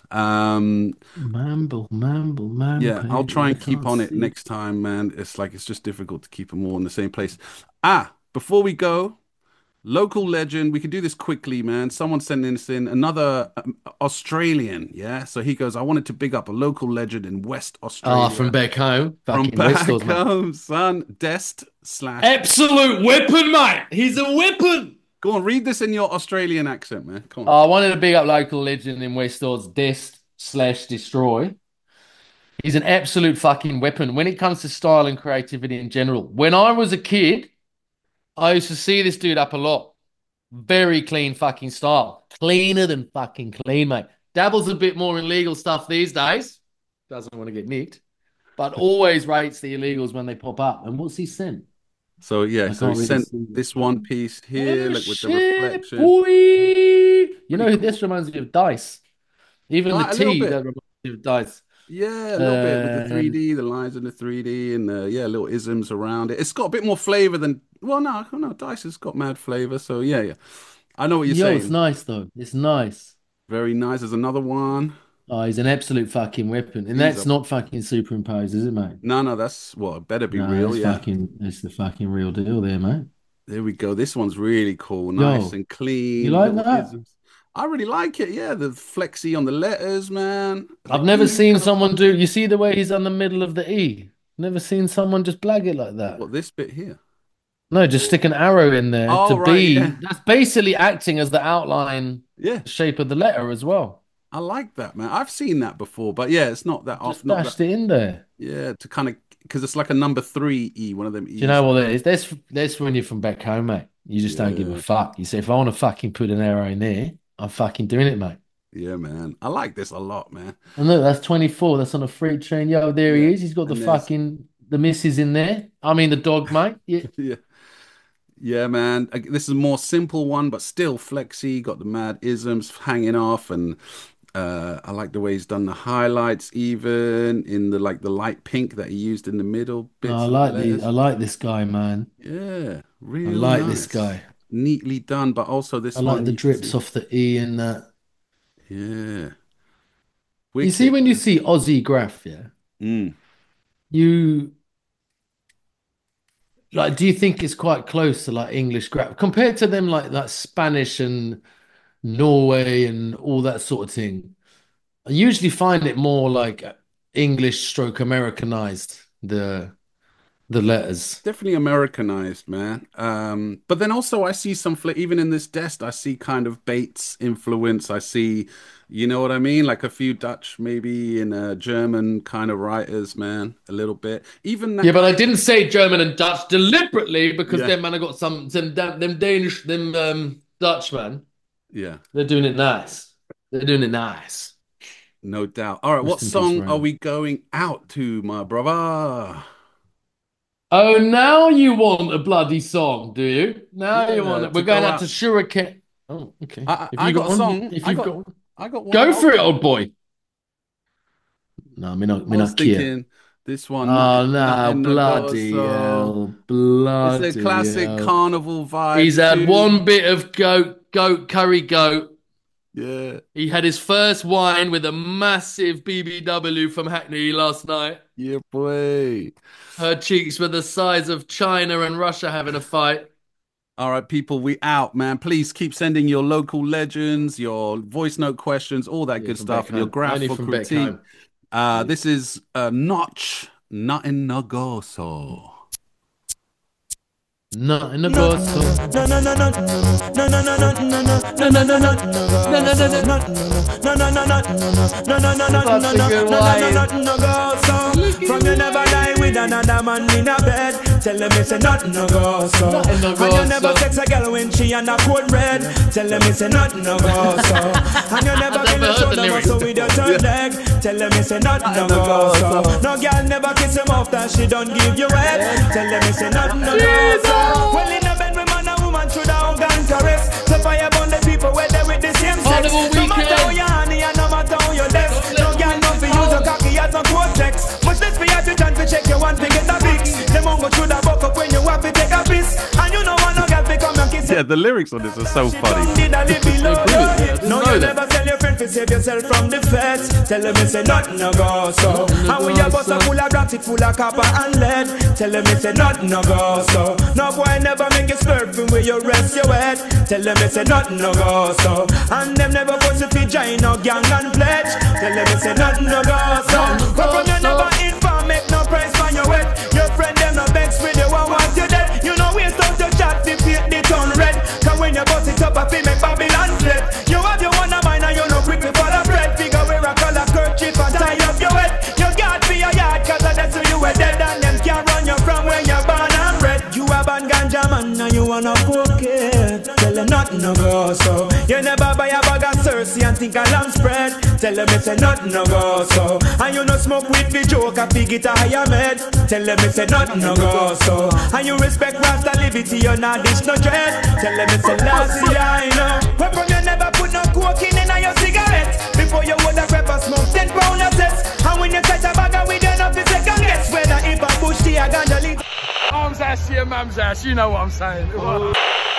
Um, Mamble, mamble, mamble. yeah, I'll try I and keep can't on it see. next time, man. It's like it's just difficult to keep them all in the same place. Ah, before we go. Local legend. We can do this quickly, man. Someone sent this in. Another um, Australian. Yeah. So he goes, I wanted to big up a local legend in West Ah, from Australia. back home, From fucking back Westall's, mate. home, son. Dest slash. Absolute weapon, mate. He's a weapon. Go on, read this in your Australian accent, man. Come on. Oh, I wanted to big up local legend in Westall's Dest slash Destroy. He's an absolute fucking weapon when it comes to style and creativity in general. When I was a kid, I used to see this dude up a lot. Very clean fucking style. Cleaner than fucking clean, mate. Dabbles a bit more in legal stuff these days. Doesn't want to get nicked. But always rates the illegals when they pop up. And what's he sent? So yeah, I so he can't really sent see. this one piece here, Oh, like with the shit, reflection. boy. You know who this reminds me of? Dice. Even Like, the a little T bit. that reminds me of Dice. Yeah, a little bit with the three Um, D, the lines in the three D, and uh, yeah, little isms around it. It's got a bit more flavor than well, no, no, Dice has got mad flavor. So yeah, yeah, I know what you're Yo, it's saying. nice though. It's nice. Very nice. There's another one. Oh, he's an absolute fucking weapon. And These that's are not fucking superimposed, is it, mate? no, no. That's well, it better be No, real. it's Yeah, fucking, it's the fucking real deal there, mate. there we go. This one's really cool, nice Yo, and you clean. like Little that? isms. I really like it. Yeah, the flexy on the letters, man. The I've never E seen kind of someone do, you see the way he's on the middle of the E? Never seen someone just blag it like that. what this bit here. No, just stick an arrow in there Oh to right, be, yeah, that's basically acting as the outline yeah. shape of the letter as well. I like that, man. I've seen that before, but yeah, it's not that Just off, not that. dashed it in there. Yeah, to kind of because it's like a number three E, one of them Do you E's. know what it is? That's that's when you're from back home, mate. You just don't give a Yeah, fuck. You say, if I want to fucking put an arrow in there, I'm fucking doing it, mate. yeah, man. I like this a lot, man. And look, that's twenty-four. That's on a freight train. Yo, there he Yeah, is. He's got the and there's fucking the missus in there. I mean the dog, mate. Yeah. yeah, yeah, man. I- This is a more simple one, but still flexy. Got the mad isms hanging off, and uh, I like the way he's done the highlights, even in the like the light pink that he used in the middle No, I bits of the like the I letters. like this guy, man. Yeah, I real like this nice, guy. neatly done. But also I this like one, the you can drips see, off the E and that. yeah, You see wicked, when you man. see Aussie graph, yeah, Mm. you like do you think it's quite close to like English graph compared to them like that Spanish and Norway and all that sort of thing? I usually find it more like English stroke Americanized, the the letters. Definitely Americanized, man. Um, but then also I see some fl even in this desk, I see kind of Bates influence. I see, you know what I mean? Like a few Dutch, maybe in uh, German kind of writers, man, a little bit. Even that Yeah, but I guy, didn't say German and Dutch deliberately because yeah, them man have got some them them Danish them um Dutch man. yeah, They're doing it nice. They're doing it nice. no doubt. All right, what Rest in peace, song are Rona. we going out to, my brother? Oh, now you want a bloody song, do you? Now you want Yeah, it. to We're going go out to out. Shuriken. Oh, okay. I I If I you got got a one, you, song. if I you've got got one, I got one. go I'll for it, go. old boy. No, me not, I me was not care. thinking this one, Oh nothing, no, nothing no go. bloody So hell, it's a bloody classic hell. carnival He's vibes had too. one bit of goat, goat curry goat. Yeah, He had his first wine with a massive B B W from Hackney last night. yeah, boy. Her cheeks were the size of China and Russia having a fight. All right, people, we out, man. Please keep sending your local legends, your voice note questions, all that Yeah, good from stuff, back and your home. graph Only for from back critique. home. Uh, Yeah. this is uh, Notch, Nothing No Go So. Nothing to go so. No, no, no, no, no, no, no, no, no, no, no, no, no, no, no, no, No, no, no, no. no, no, no, no, no, no, no, no, no, That's a good no, wine. no, no, go so. From you never lie with another man in a bed. Tell them it's a nothing no go so. Nothing no And go you never so. sex a girl when she and a cold red. Tell them it's a nothing no go so. And you never I've kill never a heard the shoulder lyrics. muscle with your third leg. Tell them it's a nothing no go so. No girl never kiss him off that she don't give you head. Tell them it's a nothing no go so. Well in a bed with man and woman through the hug and caress. So fire burn the people where they with the same sex. Carnival No matter how weekend. you honey and no matter how you left. No girl no for use a cocky as a cortex. Much less for you to chance to check your one to get a fix. Them won't go through the buck up when you have to take a piss. And you know one no girl to come and kiss Yeah, you. the lyrics on this are so She funny. done did a live below brilliant, your yeah, I hip. didn't No, know you that. never tell your friend to save yourself from the feds. Tell them it's a nothing no go so. Nothing no And when go your bus so. a full of rocks, it full of copper and lead. Tell them it's a nothing no go so. No boy never make you slurp from where you rest your head. Tell them it's a nothing no go so. And them never go to feed join no gang and pledge. Tell them it's a nothing no go so. But from you never inform, make no price for your wet. Your friend them no vex with you and want you dead. You know waste out your chat, the paint the turn red. Cause when you bust it up, I feel make Babylon flip. You have your one of mine and you no quick to follow bread. Figure where I call a kerchief and tie up your head. You got for your yard cause that's who you were dead. And them can't run you from where you're born and bred. You a bad ganja man and you wanna cook it. Tell them nothing no think I long spread. Tell them it's a nothing no go so. And you no smoke with the joke, I fig it a higher med. Tell them it's a nothing no go so. And you respect Rasta liberty, you're not dish no dread. Tell them it's a last year, I know. Where from you never put no cocaine in your cigarette. Before you would have ever smoked ten pound of sets. And when you touch a bag of weed, enough is second guess. Whether if I push the aganda lead. Arms ass, yeah, mum's ass, you know what I'm saying.